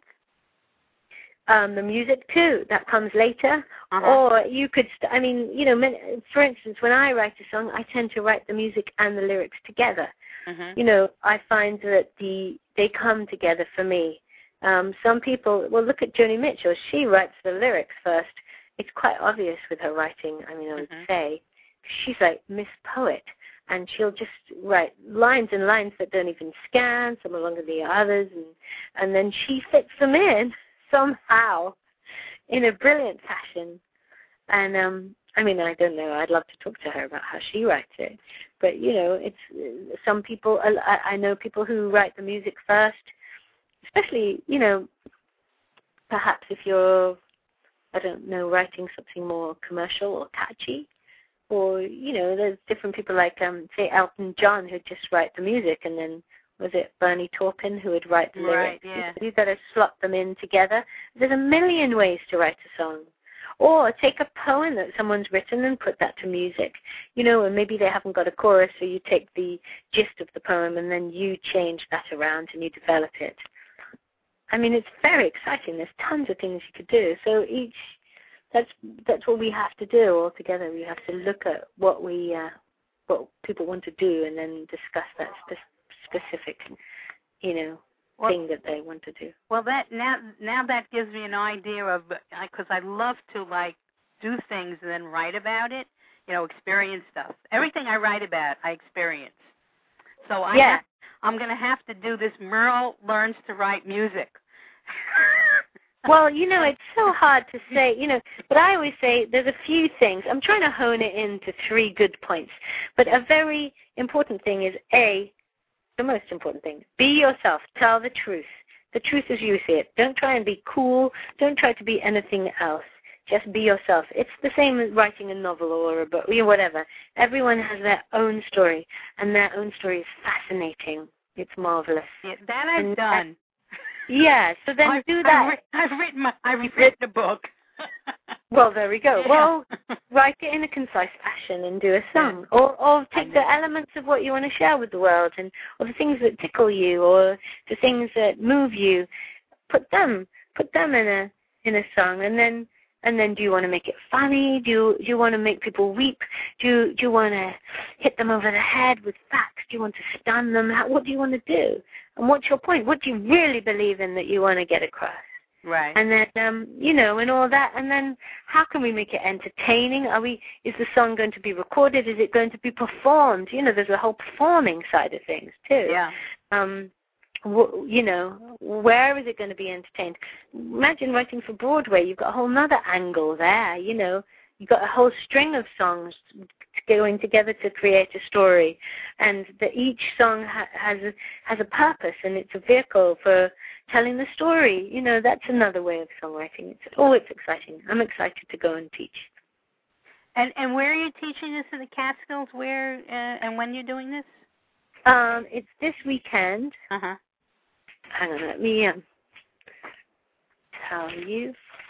Um, the music too, that comes later. Uh-huh. Or you could, st- I mean, you know, for instance, when I write a song, I tend to write the music and the lyrics together. Uh-huh. You know, I find that the they come together for me. Um, some people, well, look at Joni Mitchell. She writes the lyrics first. It's quite obvious with her writing, I mean, I would uh-huh. say. She's like Miss Poet. and she'll just write lines and lines that don't even scan, some are longer than the others, and, and then she fits them in somehow in a brilliant fashion. And, um, I mean, I don't know, I'd love to talk to her about how she writes it. But, you know, it's some people, I, I know people who write the music first, especially, you know, perhaps if you're, I don't know, writing something more commercial or catchy. Or, you know, there's different people like, um, say, Elton John, who'd just write the music, and then, was it Bernie Taupin who would write the lyrics? Right, yeah. You've got to slot them in together. There's a million ways to write a song. Or take a poem that someone's written and put that to music. You know, and maybe they haven't got a chorus, so you take the gist of the poem and then you change that around and you develop it. I mean, it's very exciting. There's tons of things you could do. So each... That's that's what we have to do all together. We have to look at what we uh, what people want to do, and then discuss that spe- specific, you know, well, thing that they want to do. Well, that now now that gives me an idea of, because I love to like do things and then write about it. You know, experience stuff. Everything I write about, I experience. So I yeah. have, I'm going to have to do this. Merle learns to write music. Well, you know, it's so hard to say, you know, but I always say there's a few things. I'm trying to hone it into three good points. But a very important thing is, A, the most important thing, be yourself. Tell the truth. The truth as you see it. Don't try and be cool. Don't try to be anything else. Just be yourself. It's the same as writing a novel or a book, you know, whatever. Everyone has their own story, and their own story is fascinating. It's marvelous. Yeah, that I've and done. Yeah, so then I've, do that. I've, I've written my, I've written a book. Well, there we go. Yeah. Well, write it in a concise fashion and do a song, yeah. or or take the elements of what you want to share with the world, and or the things that tickle you, or the things that move you. Put them, put them in a in a song, and then and then do you want to make it funny? Do you do you want to make people weep? Do you, do you want to hit them over the head with facts? Do you want to stun them? How, what do you want to do? And what's your point? What do you really believe in that you want to get across? Right. And then, um, you know, and all that. And then how can we make it entertaining? Are we? Is the song going to be recorded? Is it going to be performed? You know, there's a whole performing side of things, too. Yeah. Um, w- you know, where is it going to be entertained? Imagine writing for Broadway. You've got a whole other angle there, you know. You've got a whole string of songs going together to create a story, and that each song ha- has a, has a purpose, and it's a vehicle for telling the story. You know, that's another way of songwriting. It's oh, it's exciting. I'm excited to go and teach. And and where are you teaching this in the Catskills? Where uh, and when you're doing this? Um, it's this weekend. Uh huh. Hang on, let me um, tell you.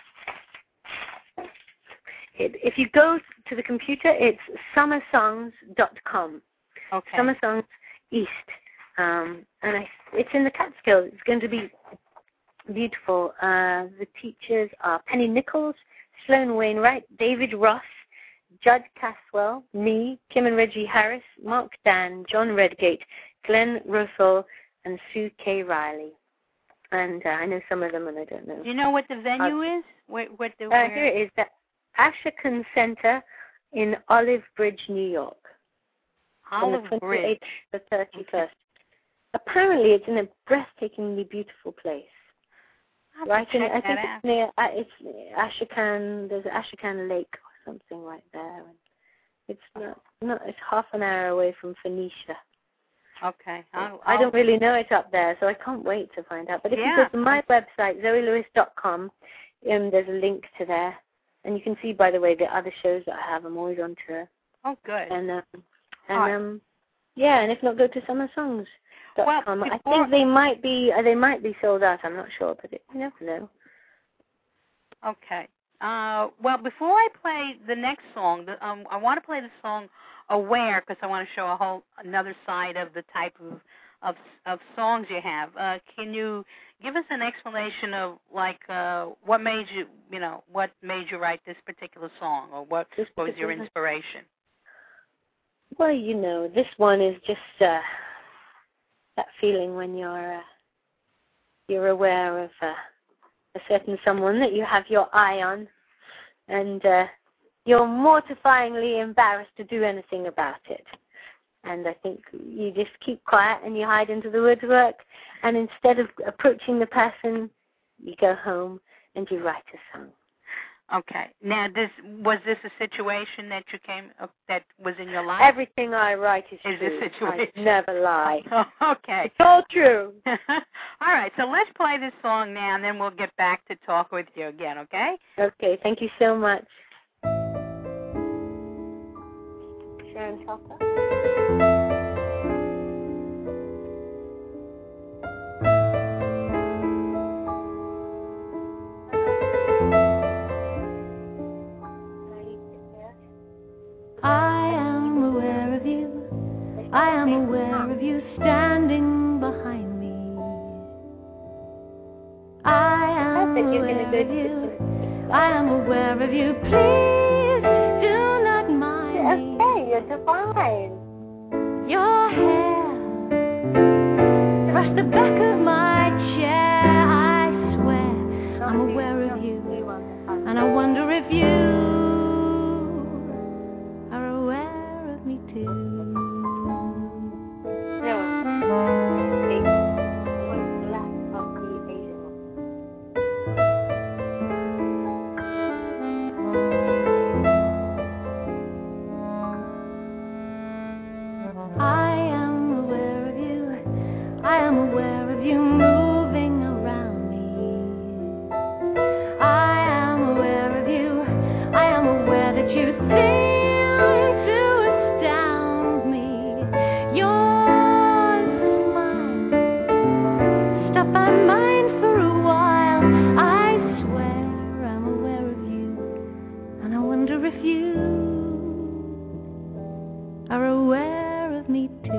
It, if you go to the computer, it's summer songs dot com. Okay. Summer Songs East. Um, and I, it's in the Catskills. It's going to be beautiful. Uh, the teachers are Penny Nichols, Sloan Wainwright, David Ross, Judd Caswell, me, Kim and Reggie Harris, Mark Dan, John Redgate, Glenn Russell, and Sue K. Riley. And uh, I know some of them, and I don't know. Do you know what the venue uh, is? What, what the, uh, here it is. The Ashokan Center in Olive Bridge, New York. Olive from the twenty-eighth Bridge. to the thirty-first. Okay. Apparently, it's in a breathtakingly beautiful place. I'll Right in, I think it's out. near uh, it's Ashokan. There's Ashokan Lake or something right there. And it's not, not. It's half an hour away from Phoenicia. Okay. I'll, I I'll, don't really know it up there, so I can't wait to find out. But if yeah. you go to my website, zoe lewis dot com, um, there's a link to there. And you can see, by the way, the other shows that I have. I'm always on tour. Oh, good. And, um, and um, yeah, and if not, go to summer songs dot com. Well, I think they might be uh, they might be sold out. I'm not sure, but it, you never know. Okay. Uh, well, before I play the next song, the, um, I want to play the song "Aware" because I want to show a whole another side of the type of of, of songs you have. Uh, can you give us an explanation of like uh, what made you, you know, what made you write this particular song, or what, what was your inspiration? Well, you know, this one is just uh, that feeling when you're uh, you're aware of uh, a certain someone that you have your eye on, and uh, you're mortifyingly embarrassed to do anything about it. And I think you just keep quiet and you hide into the woodwork. And instead of approaching the person, you go home and you write a song. Okay. Now, this was this a situation that you came uh, that was in your life? Everything I write is, is true. a situation. I never lie. Oh, okay. It's all true. All right. So let's play this song now, and then we'll get back to talk with you again. Okay? Okay. Thank you so much. Sharon Telfer. I am aware of you. I am aware of you standing behind me. I am aware of you. I am aware of you. Please do not mind me. Okay, you're divine. Your hair brushed the back of my chair. I swear I'm aware of you, and I wonder if you are aware of me too. I am aware of you. I am aware of you moving around me. I am aware of you. I am aware that you seem to astound me. Your smile stopped my mind for a while. I swear I'm aware of you, and I wonder if you are aware of me too.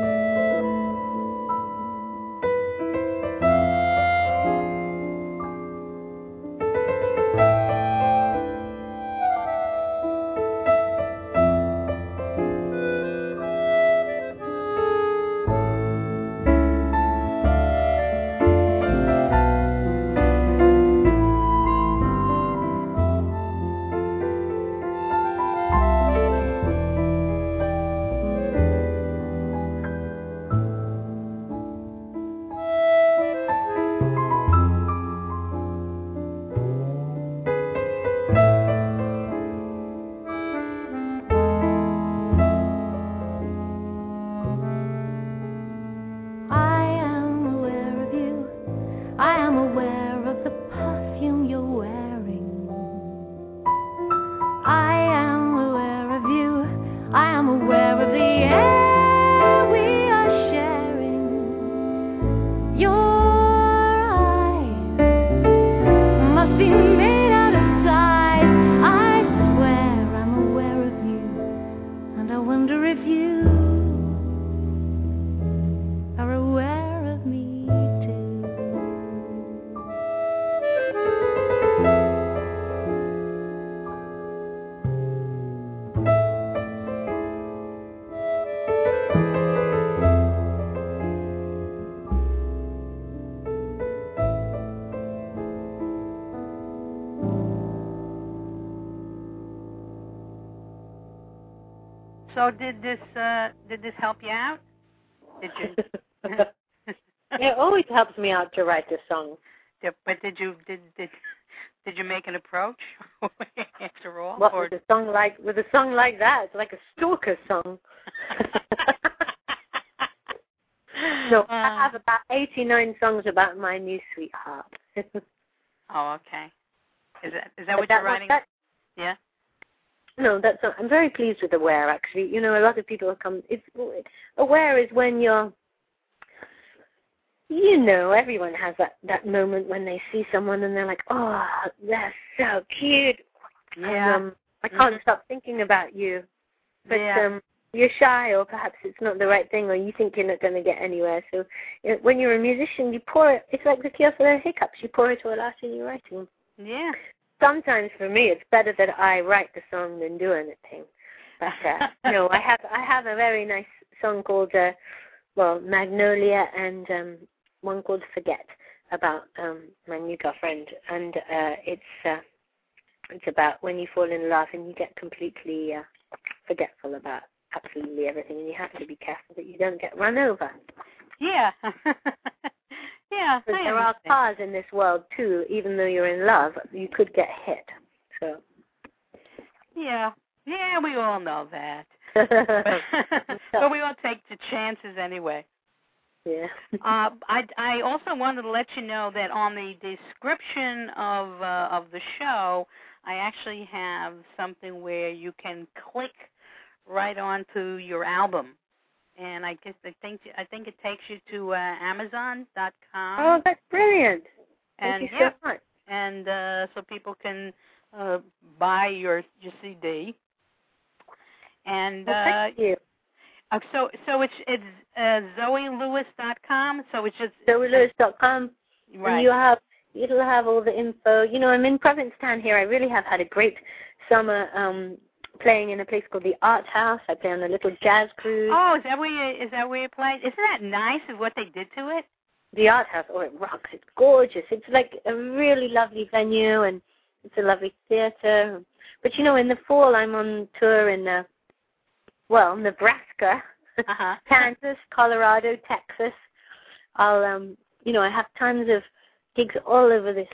I am aware of you. I am aware of the perfume you're wearing. I am aware of you. I am aware of the air we are sharing. Your eyes must be made out of sight. I swear I'm aware of you, and I wonder if you are aware of me too. So did this uh, did this help you out? Did you? It always helps me out to write a song. Yeah, but did you did did did you make an approach after all? What, or with a song like with a song like that? It's like a stalker song. So Uh, I have about eighty-nine songs about my new sweetheart. oh, okay. Is that is that But what that you're was- writing? that- Yeah. No, that's not, I'm very pleased with Aware, actually. You know, a lot of people come. It's Aware is when you're. You know, everyone has that that moment when they see someone and they're like, "Oh, they're so cute." Yeah. And, um, I can't stop thinking about you. But Yeah. um, you're shy, or perhaps it's not the right thing, or you think you're not going to get anywhere. So you know, when you're a musician, you pour it. It's like the cure for the hiccups. You pour it all out in your writing. Yeah. Sometimes for me, it's better that I write the song than do anything. But uh, no, I have I have a very nice song called uh, well Magnolia, and um, one called Forget, about um, my new girlfriend, and uh, it's uh, it's about when you fall in love and you get completely uh, forgetful about absolutely everything, and you have to be careful that you don't get run over. Yeah. Yeah. Because I there are understand. cars in this world, too. Even though you're in love, you could get hit. So. Yeah. Yeah, we all know that. But we all take the chances anyway. Yeah. uh, I, I also wanted to let you know that on the description of uh, of the show, I actually have something where you can click right onto your album, and I guess I think I think it takes you to uh, Amazon dot com. Oh, that's brilliant! Thank and you yeah, so much. and uh, so people can uh, buy your your C D. And Well, uh, thank you. uh, so so it's it's uh, Zoe Lewis dot com. So it's just Zoe Lewis dot com. right. And you have it'll have all the info. You know, I'm in Provincetown here. I really have had a great summer um, playing in a place called the Art House. I play on a little jazz cruise. Oh, is that where you, is that where you played? Isn't that nice of what they did to it? The Art House, oh, it rocks. It's gorgeous. It's like a really lovely venue, and it's a lovely theater. But, you know, in the fall, I'm on tour in, uh, well, Nebraska, uh-huh. Kansas, Colorado, Texas. I'll, um, you know, I have tons of gigs all over this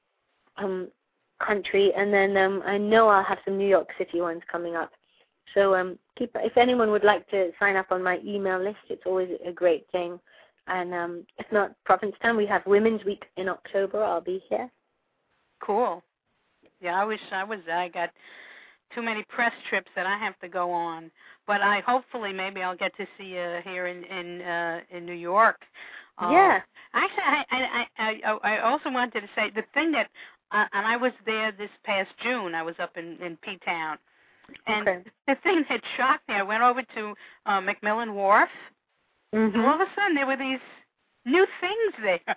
um, country, and then um, I know I'll have some New York City ones coming up. So um, keep, if anyone would like to sign up on my email list, it's always a great thing. And um, if not Provincetown, we have Women's Week in October. I'll be here. Cool. Yeah, I wish I was. I got too many press trips that I have to go on, but I hopefully maybe I'll get to see you here in in uh, in New York. Uh, Yeah. Actually, I, I I I also wanted to say the thing that, uh, and I was there this past June. I was up in in P-Town, and Okay. the thing that shocked me, I went over to uh, McMillan Wharf. Mm-hmm. And all of a sudden, there were these new things there.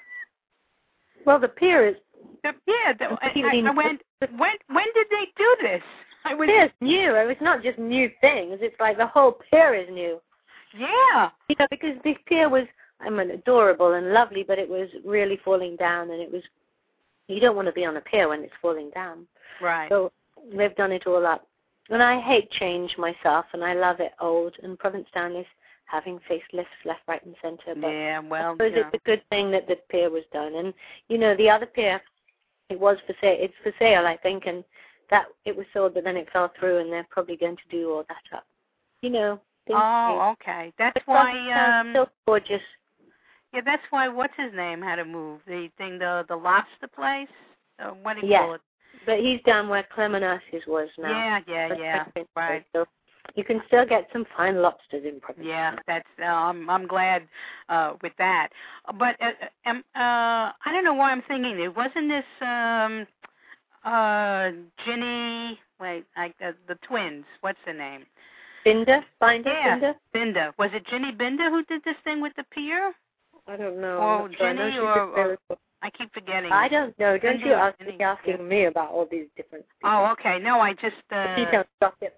Well, the pier is. The, yeah, the, I, I went. When when did they do this? I was. Pier's new. It's not just new things. It's like the whole pier is new. Yeah. You know, because this pier was, I mean, adorable and lovely, but it was really falling down, and it was. You don't want to be on a pier when it's falling down. Right. So they've done it all up, and I hate change myself, and I love it old. And Provincetown is having facelifts left, right, and center. But yeah, well, I suppose yeah. it's a good thing that the pier was done. And, you know, the other pier, it was for sale. It's for sale, I think, and that it was sold, but then it fell through, and they're probably going to do all that up. You know. Oh, okay. That's but why. Um, still gorgeous. Yeah, that's why. What's his name had to move the thing, the the lobster place. Uh, what do you Yeah. call it? But he's down where Clemenas's was now. Yeah, yeah, That's yeah. right. Right. So you can still get some fine lobsters in Provincetown. Yeah, that's. Uh, I'm I'm glad uh, with that. But uh, um, uh, I don't know why I'm thinking it. Wasn't this um, uh, Ginny? Wait, I, uh, the twins. What's the name? Binder? Binder? Yeah, Binder? Binder. Was it Ginny Binder who did this thing with the pier? I don't know. Or I'm not sure. I know Ginny, she's or, just very- or I keep forgetting. I don't know. Don't Binder you ask or Ginny? me asking me about all these different people. Oh, okay. No, I just. Uh... You don't stop it.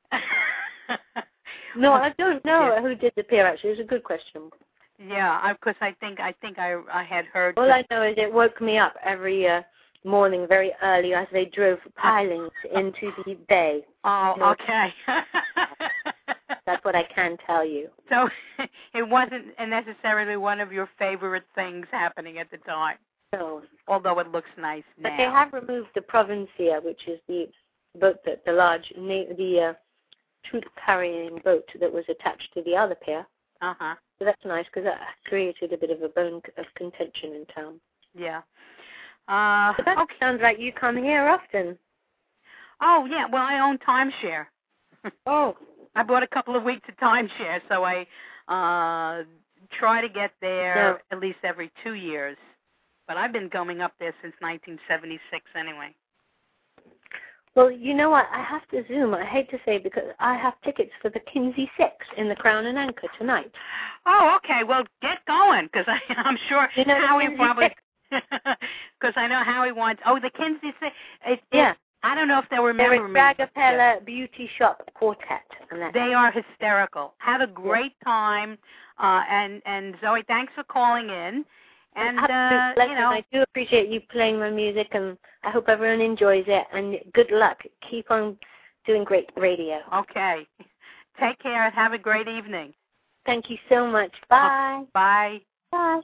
No, I don't know Yeah. who did the pier. Actually, it's a good question. Yeah, because I, I think I think I I had heard. All I know is it woke me up every uh, morning very early as they drove pilings into the bay. Oh, No. okay. That's what I can tell you. So it wasn't necessarily one of your favorite things happening at the time, So, although it looks nice but now. they have removed the Provincia, which is the boat that the large na- the uh, troop-carrying boat that was attached to the other pier. Uh huh. So that's nice because that created a bit of a bone of contention in town. Yeah. Uh, But that okay. sounds like you come here often. Oh yeah. Well, I own timeshare. Oh. I bought a couple of weeks of timeshare, so I uh try to get there Yeah. at least every two years. But I've been going up there since nineteen seventy-six anyway. Well, you know what? I have to zoom. I hate to say because I have tickets for the Kinsey Six in the Crown and Anchor tonight. Oh, okay. Well, get going, because I'm sure You know the Howie Kinsey probably, Six? because I know Howie wants. Oh, the Kinsey Six. It, Yeah. It, I don't know if they'll They're remember a me. Dragapella Beauty Shop Quartet. And that's They are hysterical. Have a great time, uh, and and Zoe, thanks for calling in. And an absolute uh, pleasure. you know, I do appreciate you playing my music, and I hope everyone enjoys it. And good luck. Keep on doing great radio. okay. Take care and have a great evening. Thank you so much. Bye. Bye. Bye.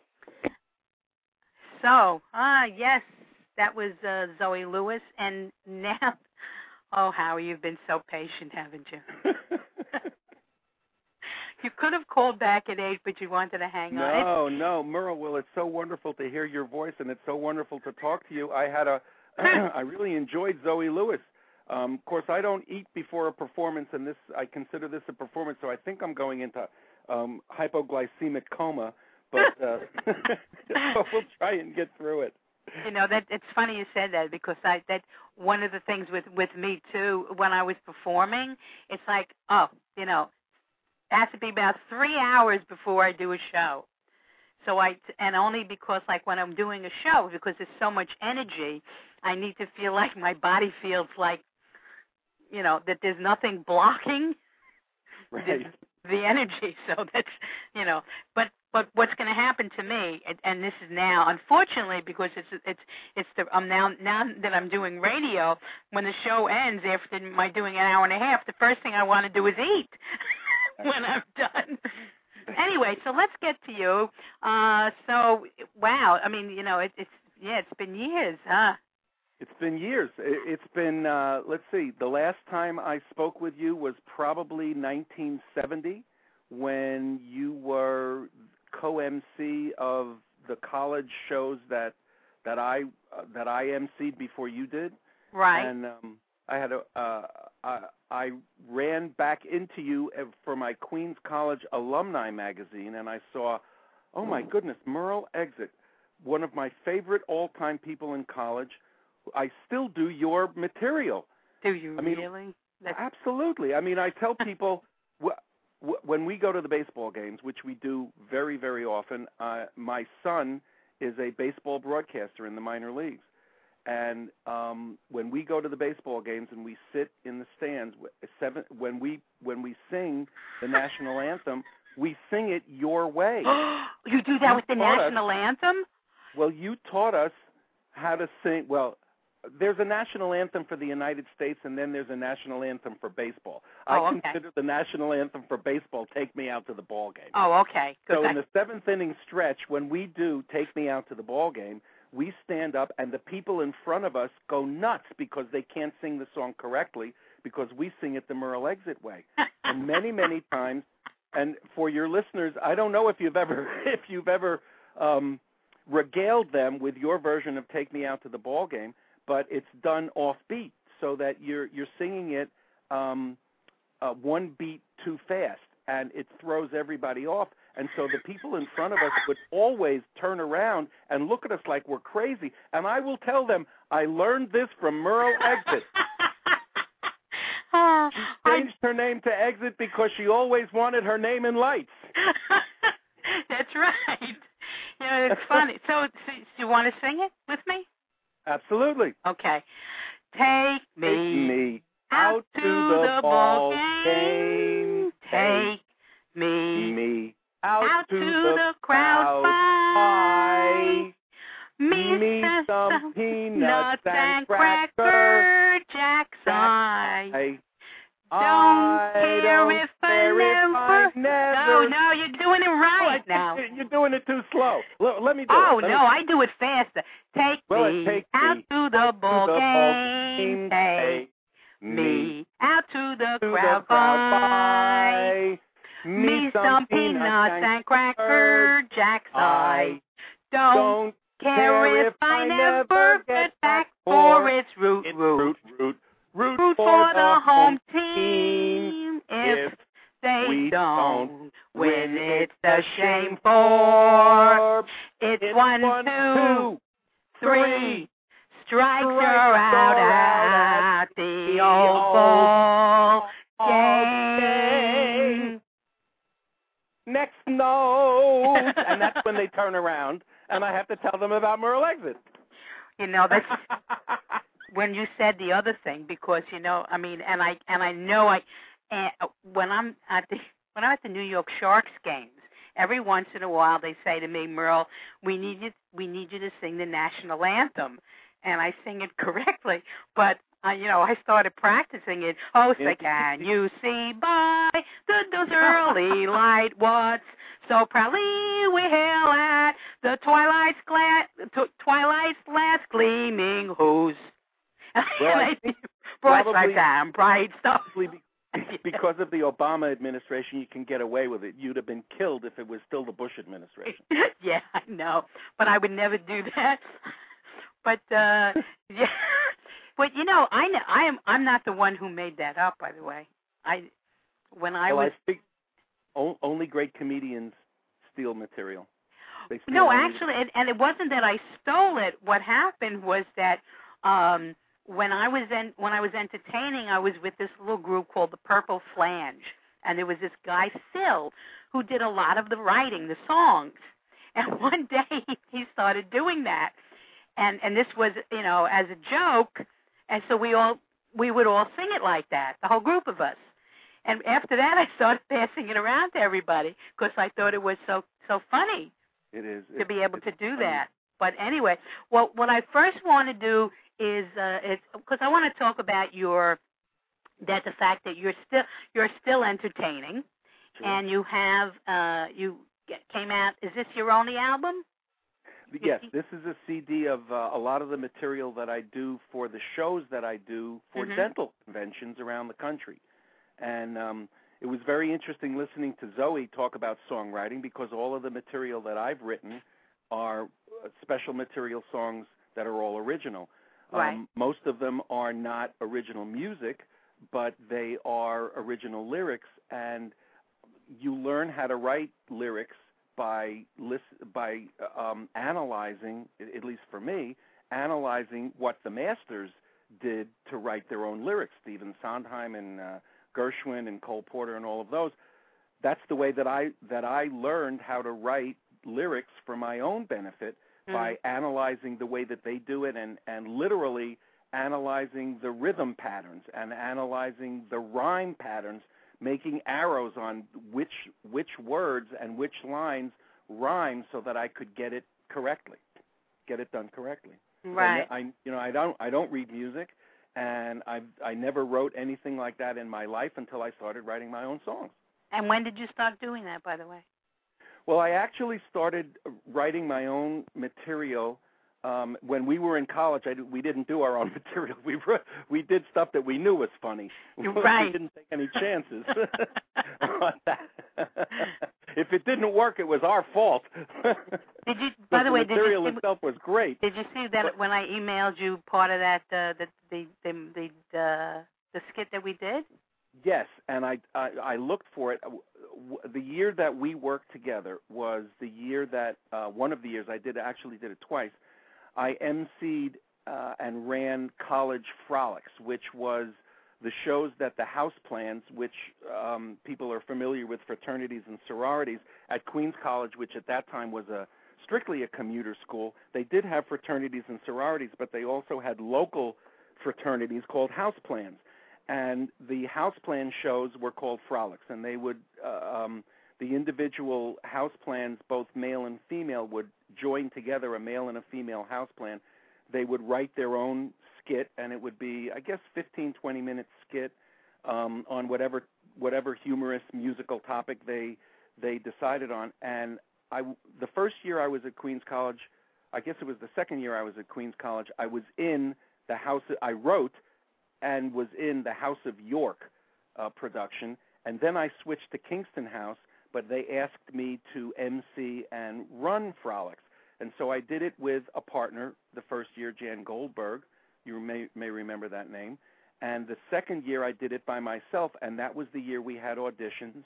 So, ah, yes, that was uh, Zoe Lewis. And now, oh, Howie, you've been so patient, haven't you? You could have called back at eight, but you wanted to hang no, on. No, no, Merle, well, it's so wonderful to hear your voice, and it's so wonderful to talk to you. I had a, I really enjoyed Zoe Lewis. Um, of course, I don't eat before a performance, and this I consider this a performance, so I think I'm going into um, hypoglycemic coma, but uh, we'll try and get through it. You know, that it's funny you said that because I that one of the things with, with me, too, when I was performing, it's like, oh, you know, it has to be about three hours before I do a show. So I, and only because, like, when I'm doing a show, because there's so much energy, I need to feel like my body feels like, you know, that there's nothing blocking right. the, the energy. So that's, you know, but but what's going to happen to me, and, and this is now, unfortunately, because it's it's it's the I'm now now that I'm doing radio, when the show ends after my doing an hour and a half, the first thing I want to do is eat when I'm done. Anyway, so let's get to you. Uh, so, wow, I mean, you know, it, it's, yeah, it's been years, huh? It's been years. It's been, uh, let's see, the last time I spoke with you was probably nineteen seventy when you were co-M C of the college shows that that I uh, that I emceed before you did. Right. And um, I had a, uh, I, I ran back into you for my Queens College alumni magazine, and I saw, oh my goodness, Merle Exit, one of my favorite all-time people in college. I still do your material. Do you I mean, really? That's... Absolutely. I mean, I tell people w- w- when we go to the baseball games, which we do very, very often, uh, my son is a baseball broadcaster in the minor leagues. And um, when we go to the baseball games and we sit in the stands, seven, when we when we sing the national anthem, we sing it your way. You do that you with the national us, anthem? Well, you taught us how to sing. Well, there's a national anthem for the United States, and then there's a national anthem for baseball. Oh, I okay. consider the national anthem for baseball "Take Me Out to the Ball Game." Oh, okay. Good. So in the seventh inning stretch, when we do "Take Me Out to the Ball Game," we stand up, and the people in front of us go nuts because they can't sing the song correctly because we sing it the Merle Exit way. And many, many times, and for your listeners, I don't know if you've ever if you've ever um, regaled them with your version of "Take Me Out to the Ball Game," but it's done off beat so that you're you're singing it um, uh, one beat too fast, and it throws everybody off. And so the people in front of us would always turn around and look at us like we're crazy. And I will tell them, I learned this from Merle Exit. uh, she changed I... her name to Exit because she always wanted her name in lights. That's right. You know, it's funny. So, so you want to sing it with me? Absolutely. Okay. Take me, Take me out, out to, to the, the ball game. game. Take me, me out, out to, to the, the crowd by. Me, me some, some peanuts and, and cracker, cracker jacks. I don't I care don't if care I if never. I No, never. no, you're doing it right oh, now. You're doing it too slow. Let, let me do oh, it. Let no, me... I do it faster. Take well, me take out me to the ball to the game. game. Take me me out to the to crowd the crowd by. by. Me some peanuts and, and cracker jacks. I don't, don't care if I never get back, for it's root, it's root, root, root, root for, for the home team. If, if they we don't, don't win, it's a shame for. It's, it's one, one, two, two three. Strikes Strikes are out out at the old ball game. Next note. And that's when they turn around, and I have to tell them about Merle Exit. You know, that's when you said the other thing, because, you know, I mean, and I and I know I, and when I'm at the when I'm at the New York Sharks games, every once in a while they say to me, Merle, we need you, we need you to sing the national anthem. And I sing it correctly, but uh, you know, I started practicing it. Oh, say, can you see by the those early light what's so proudly we hail at the twilight's gla- t- twilight's last gleaming whose. Well, I think bright, probably, bright, damn bright stuff. Because of the Obama administration, you can get away with it. You'd have been killed if it was still the Bush administration. Yeah, I know, but I would never do that. But uh, yeah, but you know, I know, I am I'm not the one who made that up. By the way, I when I well, was I think only great comedians steal material. They steal no, only actually, and, and it wasn't that I stole it. What happened was that. Um, When I was en- when I was entertaining, I was with this little group called the Purple Flange, and there was this guy Phil who did a lot of the writing, the songs. And one day he started doing that, and and this was you know as a joke, and so we all we would all sing it like that, the whole group of us. And after that, I started passing it around to everybody because I thought it was so so funny. It is to it's, be able to do funny. that. But anyway, well, what I first want to do is uh, it's because I want to talk about your that the fact that you're still you're still entertaining, Sure. and you have uh, you get, came out. Is this your only album? Yes, this is a C D of uh, a lot of the material that I do for the shows that I do for Mhm. dental conventions around the country. And um, it was very interesting listening to Zoe talk about songwriting because all of the material that I've written are special material songs that are all original. Right. Um, most of them are not original music, but they are original lyrics, and you learn how to write lyrics by list, by um, analyzing, at least for me, analyzing what the masters did to write their own lyrics, Stephen Sondheim and uh, Gershwin and Cole Porter and all of those. That's the way that I that I learned how to write lyrics for my own benefit. Mm-hmm. By analyzing the way that they do it and, and literally analyzing the rhythm patterns and analyzing the rhyme patterns, making arrows on which which words and which lines rhyme so that I could get it correctly, get it done correctly. Right. I, I you know I don't I don't read music, and I I never wrote anything like that in my life until I started writing my own songs. And when did you start doing that, by the way? Well, I actually started writing my own material um, when we were in college. I, we didn't do our own material. We wrote, we did stuff that we knew was funny. Right. We didn't take any chances on that. If it didn't work, it was our fault. Did you? By the way, the material did you see, itself was great. Did you see that but, when I emailed you part of that uh, the the the the, the the skit that we did? Yes, and I, I I looked for it. The year that we worked together was the year that uh, one of the years I did actually did it twice. I emceed uh, and ran College Frolics, which was the shows that the house plans, which um, people are familiar with, fraternities and sororities at Queens College, which at that time was a strictly a commuter school. They did have fraternities and sororities, but they also had local fraternities called house plans. And the house plan shows were called frolics, and they would, uh, um, the individual house plans, both male and female, would join together, a male and a female house plan. They would write their own skit, and it would be, I guess, fifteen, twenty minute skit um, on whatever whatever humorous musical topic they they decided on. And I, the first year I was at Queens College, I guess it was the second year I was at Queens College, I was in the house, I wrote and was in the House of York uh, production, and then I switched to Kingston House, but they asked me to emcee and run Frolics. And so I did it with a partner the first year, Jan Goldberg. You may, may remember that name. And the second year I did it by myself, and that was the year we had auditions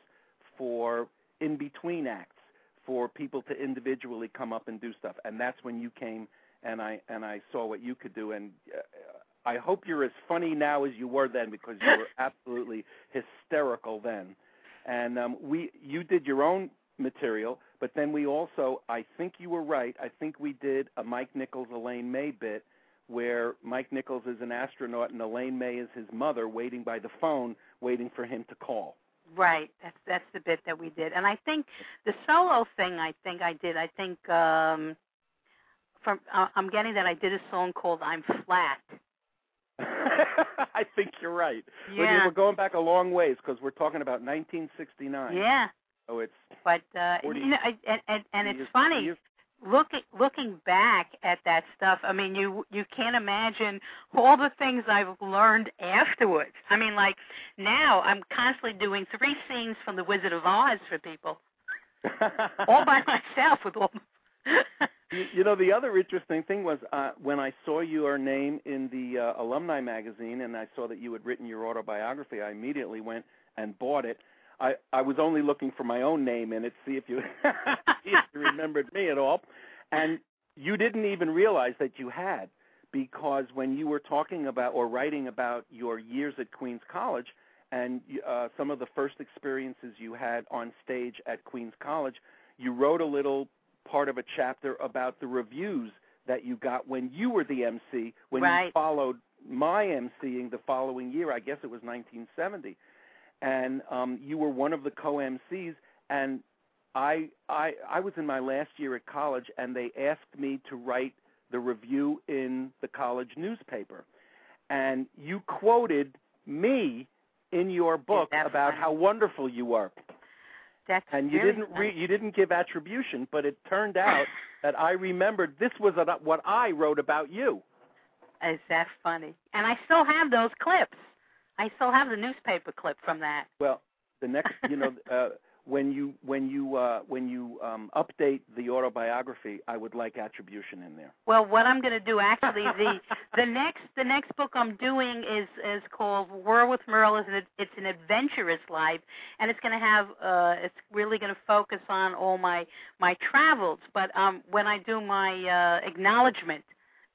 for in-between acts, for people to individually come up and do stuff. And that's when you came, and I and I saw what you could do. And uh, I hope you're as funny now as you were then, because you were absolutely hysterical then. And um, we, you did your own material, but then we also, I think you were right, I think we did a Mike Nichols, Elaine May bit where Mike Nichols is an astronaut and Elaine May is his mother waiting by the phone, waiting for him to call. Right, that's that's the bit that we did. And I think the solo thing I think I did, I think um, from uh, I'm getting that I did a song called I'm Flat. I think you're right. Yeah. We're, we're going back a long ways because we're talking about nineteen sixty-nine. Yeah. Oh, it's But uh, forty, you know, and and, and it's years, funny. years. Looking looking back at that stuff, I mean, you you can't imagine all the things I've learned afterwards. I mean, like now I'm constantly doing three scenes from The Wizard of Oz for people, all by myself with all. you, you know, the other interesting thing was uh, when I saw your name in the uh, alumni magazine, and I saw that you had written your autobiography. I immediately went and bought it. I, I was only looking for my own name in it, see if you see if you remembered me at all. And you didn't even realize that you had, because when you were talking about or writing about your years at Queens College and uh, some of the first experiences you had on stage at Queens College, you wrote a little part of a chapter about the reviews that you got when you were the M C, when right. you followed my emceeing the following year. I guess it was nineteen seventy. And um, you were one of the co-M Cs, and I, I I was in my last year at college, and they asked me to write the review in the college newspaper. And you quoted me in your book about funny? how wonderful you were. That's and you very didn't funny. re- you didn't give attribution, but it turned out that I remembered this was a, what I wrote about you. Is that funny? And I still have those clips. I still have the newspaper clip from that. Well, the next, you know, uh, when you when you uh, when you um, update the autobiography, I would like attribution in there. Well, what I'm going to do actually, the the next the next book I'm doing is is called World with Merle. It's an, it's an adventurous life, and it's going to have uh, it's really going to focus on all my my travels. But um, when I do my uh, acknowledgement.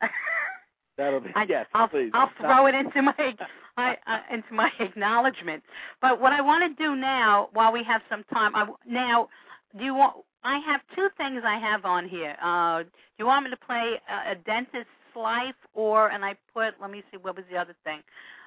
That'll be, I, yes, I'll, please. I'll throw it into my, my uh, into my acknowledgement. But what I want to do now, while we have some time, I, now, do you want? I have two things I have on here. Uh, do you want me to play a, a dentist's life, or and I put? Let me see. What was the other thing?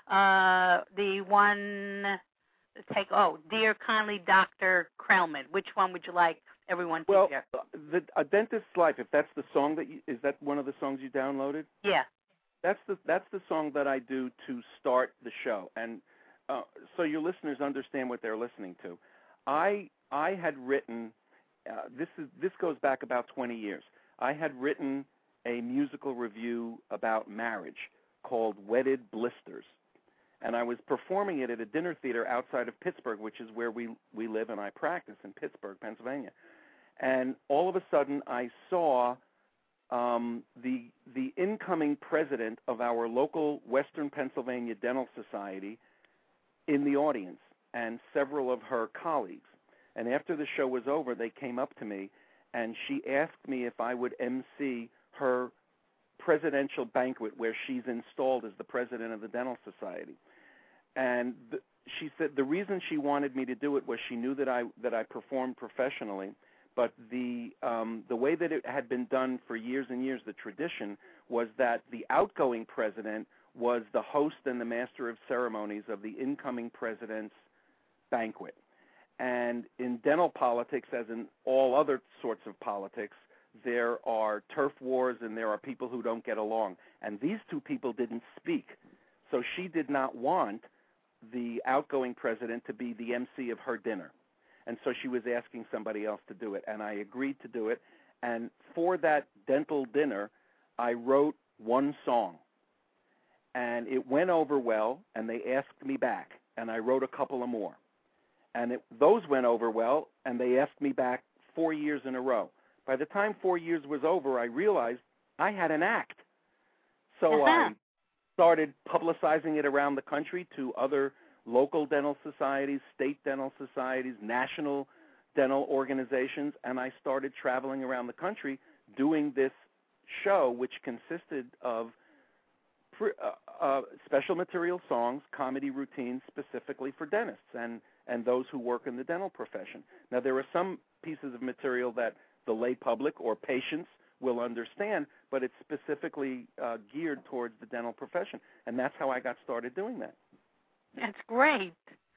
Uh, the one. Take oh, dear kindly Doctor Krellman. Which one would you like everyone to well, hear? Well, the A Dentist's Life. If that's the song that you, is that one of the songs you downloaded? Yeah. That's the that's the song that I do to start the show, and uh, so your listeners understand what they're listening to. I I had written uh, this is this goes back about twenty years. I had written a musical review about marriage called Wedded Blisters, and I was performing it at a dinner theater outside of Pittsburgh, which is where we we live and I practice in Pittsburgh, Pennsylvania. And all of a sudden, I saw. Um, the the incoming president of our local Western Pennsylvania Dental Society in the audience, and several of her colleagues. And after the show was over, they came up to me, and she asked me if I would emcee her presidential banquet where she's installed as the president of the Dental Society. And the, she said the reason she wanted me to do it was she knew that I that I performed professionally. But the um, the way that it had been done for years and years, the tradition was that the outgoing president was the host and the master of ceremonies of the incoming president's banquet. And in dental politics, as in all other sorts of politics, there are turf wars and there are people who don't get along. And these two people didn't speak. So she did not want the outgoing president to be the M C of her dinner. And so she was asking somebody else to do it, and I agreed to do it. And for that dental dinner, I wrote one song. And it went over well, and they asked me back, and I wrote a couple of more. And it, those went over well, and they asked me back four years in a row. By the time four years was over, I realized I had an act. So uh-huh. I started publicizing it around the country to other local dental societies, state dental societies, national dental organizations, and I started traveling around the country doing this show, which consisted of pre- uh, uh, special material songs, comedy routines specifically for dentists and, and those who work in the dental profession. Now, there are some pieces of material that the lay public or patients will understand, but it's specifically uh, geared towards the dental profession, and that's how I got started doing that. That's great.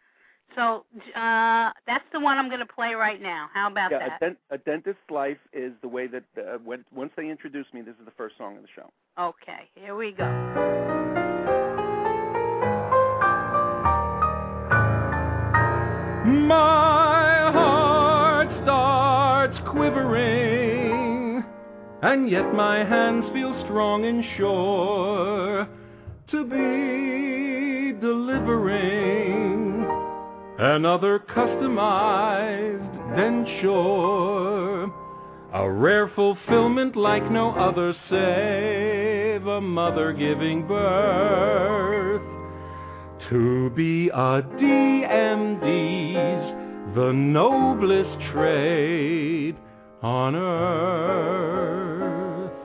So uh, that's the one I'm going to play right now. How about yeah, that? A, dent- a Dentist's Life is the way that uh, when, once they introduce me, this is the first song of the show. Okay, here we go. my heart starts quivering, and yet my hands feel strong and sure to be delivering another customized denture, a rare fulfillment like no other save a mother giving birth. To be a D M D's the noblest trade on earth.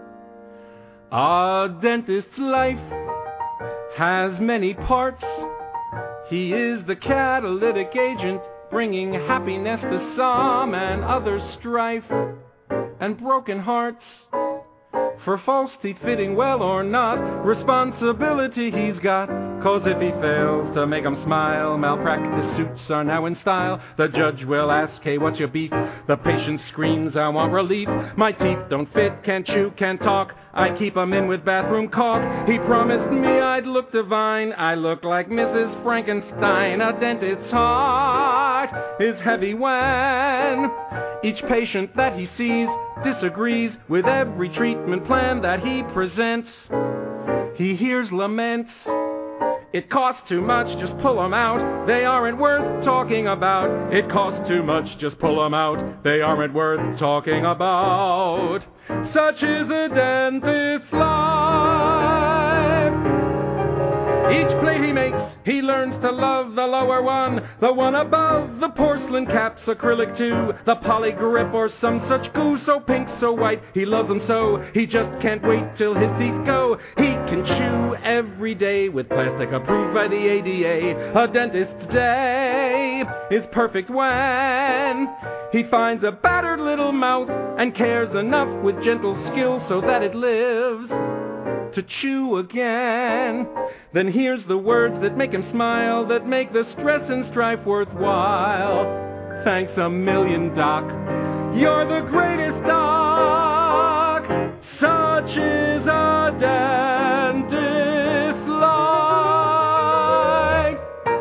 A dentist's life has many parts. He is the catalytic agent, bringing happiness to some and others strife and broken hearts. For false teeth fitting well or not, responsibility he's got. 'Cause if he fails to make 'em smile, malpractice suits are now in style. The judge will ask, hey, what's your beef? The patient screams, I want relief. My teeth don't fit, can't chew, can't talk. I keep 'em in with bathroom caulk. He promised me I'd look divine. I look like Missus Frankenstein. A dentist's heart is heavy when each patient that he sees disagrees with every treatment plan that he presents. He hears laments. It costs too much, just pull 'em out. They aren't worth talking about. It costs too much, just pull 'em out. They aren't worth talking about. Such is a dentist's life. Each plate he makes, he learns to love the lower one. The one above, the porcelain caps, acrylic too. The poly grip or some such goo, so pink, so white. He loves them so, he just can't wait till his teeth go. He can chew every day with plastic approved by the A D A. A dentist's day is perfect when he finds a battered little mouth and cares enough with gentle skill so that it lives to chew again. Then here's the words that make him smile, that make the stress and strife worthwhile. Thanks a million, Doc. You're the greatest, Doc. Such is a dentist's life.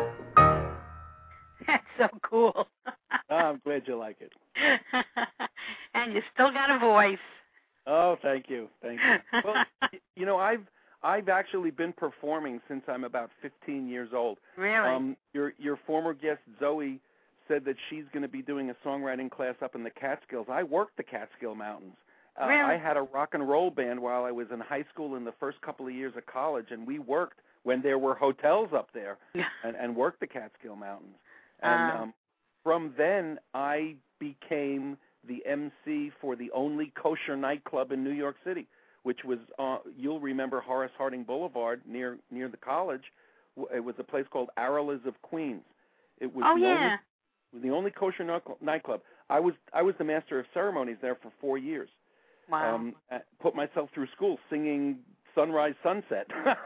That's so cool. Oh, I'm glad you like it. And you still got a voice. Oh, thank you, thank you. Well, you know, I've I've actually been performing since I'm about fifteen years old. Really? Um, your your former guest Zoe said that she's going to be doing a songwriting class up in the Catskills. I worked the Catskill Mountains. Uh, Really? I had a rock and roll band while I was in high school in the first couple of years of college, and we worked when there were hotels up there, and, and worked the Catskill Mountains. And Uh. um, from then, I became the M C for the only kosher nightclub in New York City, which was, uh, you'll remember Horace Harding Boulevard near near the college. It was a place called Aralas of Queens. It was Oh, the yeah. only, it was the only kosher nightclub. I was I was the master of ceremonies there for four years. Wow. Um, I put myself through school singing Sunrise Sunset.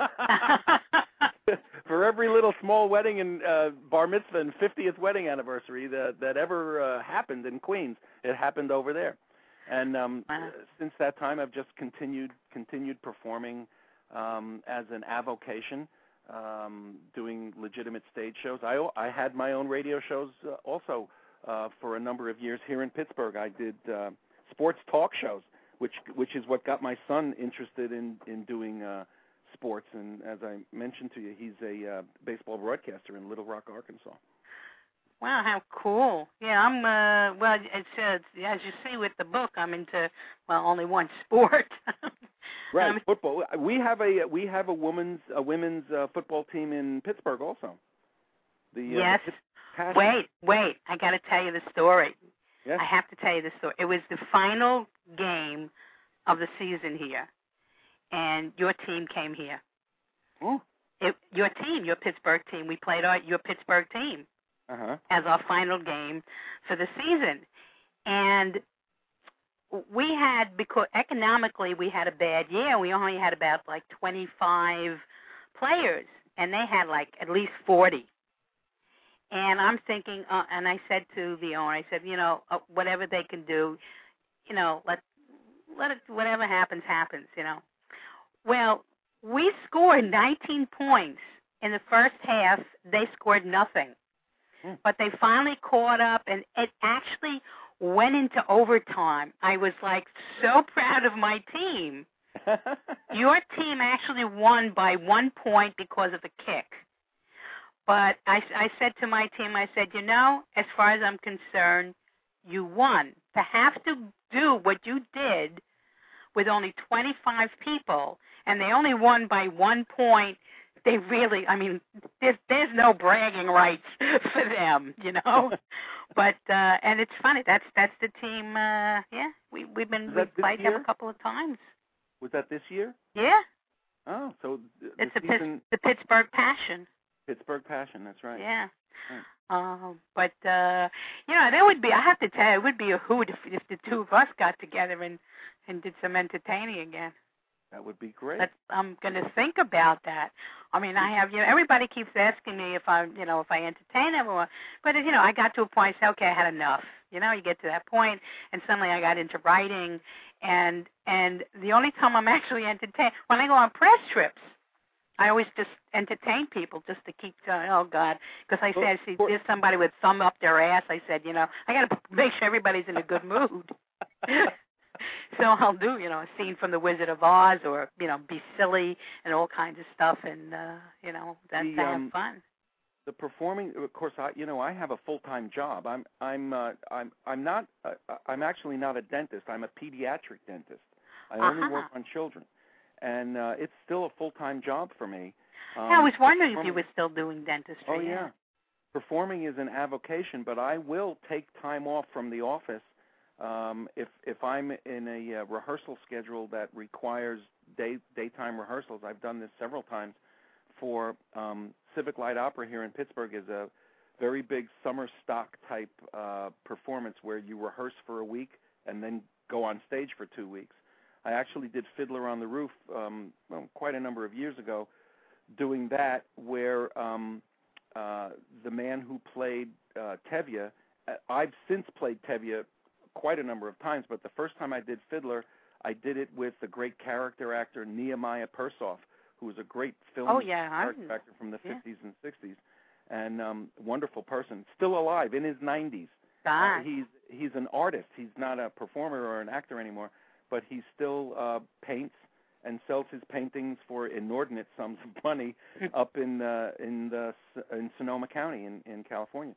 For every little small wedding and uh, bar mitzvah and fiftieth wedding anniversary that that ever uh, happened in Queens, it happened over there. And um, Wow. since that time, I've just continued continued performing um, as an avocation, um, doing legitimate stage shows. I I had my own radio shows uh, also uh, for a number of years here in Pittsburgh. I did uh, sports talk shows, which which is what got my son interested in in doing uh, sports. And as I mentioned to you, he's a uh, baseball broadcaster in Little Rock, Arkansas. Wow, how cool. Yeah, I'm, uh, well, it's, uh, as you see with the book, I'm into, well, only one sport. Right, um, football. We have a we have a women's a women's uh, football team in Pittsburgh also. The, yes. Uh, the Passion. Wait, wait, I got to tell you the story. Yes. I have to tell you the story. It was the final game of the season here, and your team came here. Oh. It, your team, your Pittsburgh team. We played our, your Pittsburgh team. Uh-huh. As our final game for the season. And we had, because economically we had a bad year. We only had about like twenty-five players, and they had like at least forty. And I'm thinking, uh, and I said to the owner, I said, you know, uh, whatever they can do, you know, let let it, whatever happens, happens, you know. Well, we scored nineteen points in the first half. They scored nothing. Mm. but they finally caught up, and it actually went into overtime. I was like so proud of my team. Your team actually won by one point because of the kick. But I, I said to my team, I said, you know, as far as I'm concerned, you won. To have to do what you did with only twenty-five people, and they only won by one point, they really, I mean, there's, there's no bragging rights for them, you know. But, uh, and it's funny, that's that's the team, uh, yeah, we, we've been, we've played them a couple of times. Was that this year? Yeah. Oh, so th- It's the the, season... Pitts, the Pittsburgh Passion. Pittsburgh Passion, that's right. Yeah. Right. Um, but, uh, you know, that would be, I have to tell you, it would be a hoot if, if the two of us got together and, and did some entertaining again. That would be great. That's, I'm going to think about that. I mean, I have, you know, everybody keeps asking me if I, you know, if I entertain everyone. But, you know, I got to a point, I said, okay, I had enough. You know, you get to that point, and suddenly I got into writing, and and the only time I'm actually entertained, when I go on press trips, I always just entertain people just to keep going, oh, God. Because I said, see, there's somebody with thumb up their ass. I said, you know, I got to make sure everybody's in a good mood. So I'll do, you know, a scene from The Wizard of Oz, or, you know, be silly and all kinds of stuff, and, uh, you know, that's The, to um, have fun. The performing, of course, I, you know, I have a full-time job. I'm, I'm, uh, I'm, I'm not, uh, I'm actually not a dentist. I'm a pediatric dentist. I only Uh-huh. work on children, and uh, it's still a full-time job for me. Um, Yeah, I was wondering if performing- you were still doing dentistry. Oh yeah, performing is an avocation, but I will take time off from the office um, if if I'm in a uh, rehearsal schedule that requires day daytime rehearsals. I've done this several times for um, Civic Light Opera here in Pittsburgh. Is a very big summer stock type uh, performance where you rehearse for a week and then go on stage for two weeks. I actually did Fiddler on the Roof um, well, quite a number of years ago, doing that where um, uh, the man who played uh, Tevye, I've since played Tevye quite a number of times, but the first time I did Fiddler, I did it with the great character actor Nehemiah Persoff, who was a great film Oh, yeah, character I'm- actor from the yeah. fifties and sixties, and um, wonderful person, still alive in his nineties. Uh, God. he's he's an artist. He's not a performer or an actor anymore, but he still uh, paints and sells his paintings for inordinate sums of money up in uh, in the in Sonoma County in, in California.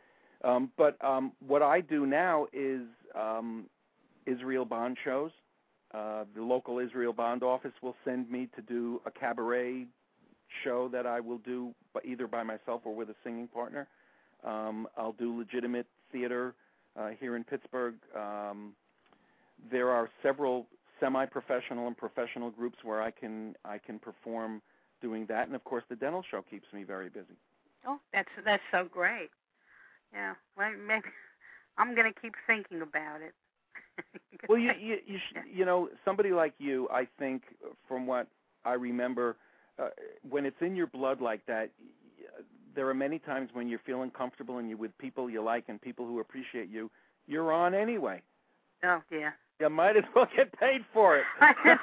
Um, but um, what I do now is um, Israel Bond shows. Uh, the local Israel Bond office will send me to do a cabaret show that I will do either by myself or with a singing partner. Um, I'll do legitimate theater uh, here in Pittsburgh. Um, there are several semi-professional and professional groups where I can I can perform doing that, and of course the dental show keeps me very busy. Oh, that's that's so great. Yeah, well, maybe I'm going to keep thinking about it. Well, you you you, sh- you know, somebody like you, I think, from what I remember, uh, when it's in your blood like that, y- there are many times when you're feeling comfortable and you're with people you like and people who appreciate you, you're on anyway. Oh, yeah. You might as well get paid for it. I,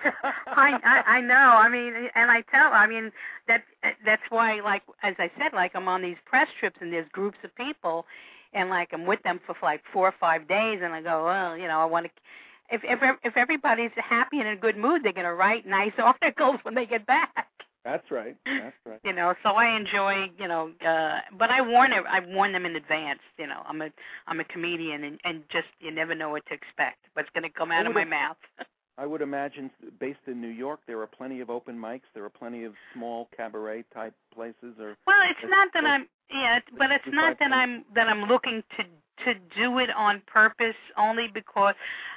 I I know. I mean, and I tell. I mean, that that's why, like as I said, like I'm on these press trips and there's groups of people, and like I'm with them for like four or five days, and I go, well, you know, I want to. If if if everybody's happy and in a good mood, they're going to write nice articles when they get back. That's right. That's right. You know, so I enjoy, you know, uh, but I warn I warn them in advance. You know, I'm a I'm a comedian, and, and just you never know what to expect. What's going to come out of my mouth. I would imagine, based in New York, there are plenty of open mics. There are plenty of small cabaret type places. Or well, it's not that I'm yeah, it's, but it's not that I'm that I'm looking to to do it on purpose. Only because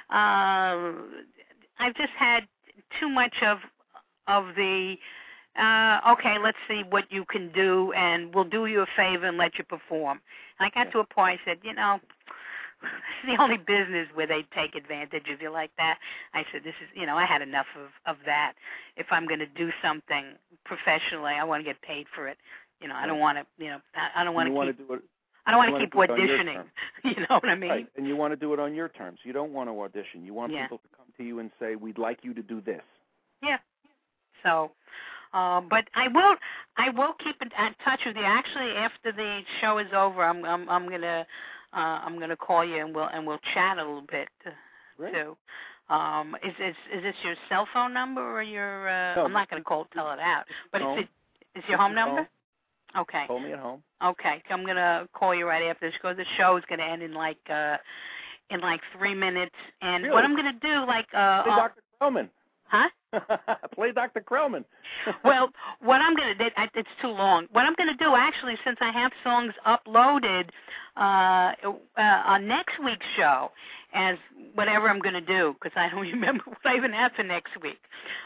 uh, I've just had too much of of the. Uh, okay, let's see what you can do, and we'll do you a favor and let you perform. And I got Yeah. to a point, I said, you know, it's the only business where they take advantage of you like that. I said, this is, you know, I had enough of, of that. If I'm going to do something professionally, I want to get paid for it. You know, I don't want to, you know, I, I don't want you to keep, do it, I don't want you to keep wanna do it on your auditioning. terms. You know what I mean? Right, and you want to do it on your terms. You don't want to audition. You want Yeah. people to come to you and say, we'd like you to do this. Yeah. So, Uh, but I will, I will keep in touch with you. Actually, after the show is over, I'm, I'm, I'm gonna, uh, I'm gonna call you and we'll, and we'll chat a little bit Great. too. Um, is, is, is this your cell phone number or your? Uh, no, I'm not gonna call tell it out, but home. is it, is your home number? Home. Okay. Call me at home. Okay, I'm gonna call you right after this because the show is gonna end in like, uh, in like three minutes. And Really? what I'm gonna do, like, uh, Play Doctor Krellman. Huh? Play Doctor Krellman. Well, what I'm going to do, it's too long. What I'm going to do, actually, since I have songs uploaded uh, uh, on next week's show, as whatever I'm going to do, because I don't remember what I even have for next week.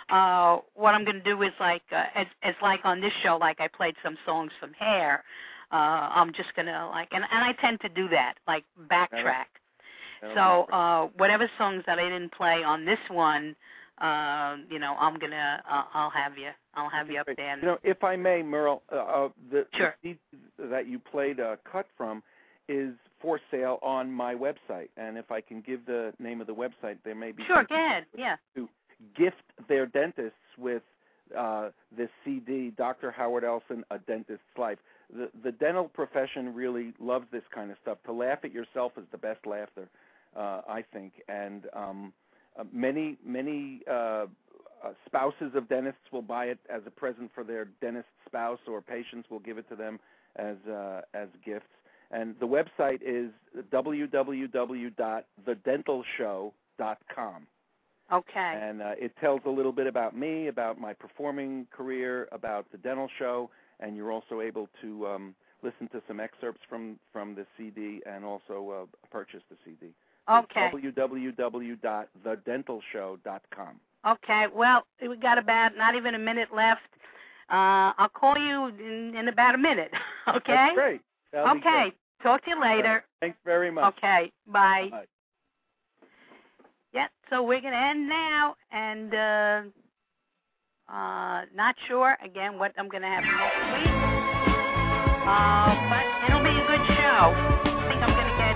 Uh, what I'm going to do is like, uh, as, as like on this show, like I played some songs from Hair. Uh, I'm just going to like, and, and I tend to do that, like backtrack. So uh, whatever songs that I didn't play on this one, Uh, you know, I'm gonna, uh, I'll have you, I'll have you up there. And, you know, if I may, Merle, uh, uh, the, sure. the C D that you played a cut from is for sale on my website, and if I can give the name of the website, there may be sure. Go ahead. Yeah. To gift their dentists with uh, this C D, Doctor Howard Elson, A Dentist's Life. The the dental profession really loves this kind of stuff. To laugh at yourself is the best laughter, uh, I think, and. Um, Uh, many, many uh, uh, spouses of dentists will buy it as a present for their dentist spouse, or patients will give it to them as uh, as gifts. And the website is w w w dot the dental show dot com. Okay. And uh, it tells a little bit about me, about my performing career, about the dental show, and you're also able to um, listen to some excerpts from, from the C D and also uh, purchase the C D. Okay. w w w dot the dental show dot com. Okay. Well, we got about not even a minute left. Uh, I'll call you in, in about a minute. Okay. That's great. That'll okay. Great. Talk to you later. Right. Thanks very much. Okay. Bye. Bye. Yeah. So we're gonna end now, and uh, uh, not sure again what I'm gonna have next week. Uh, but it'll be a good show. I think I'm gonna get.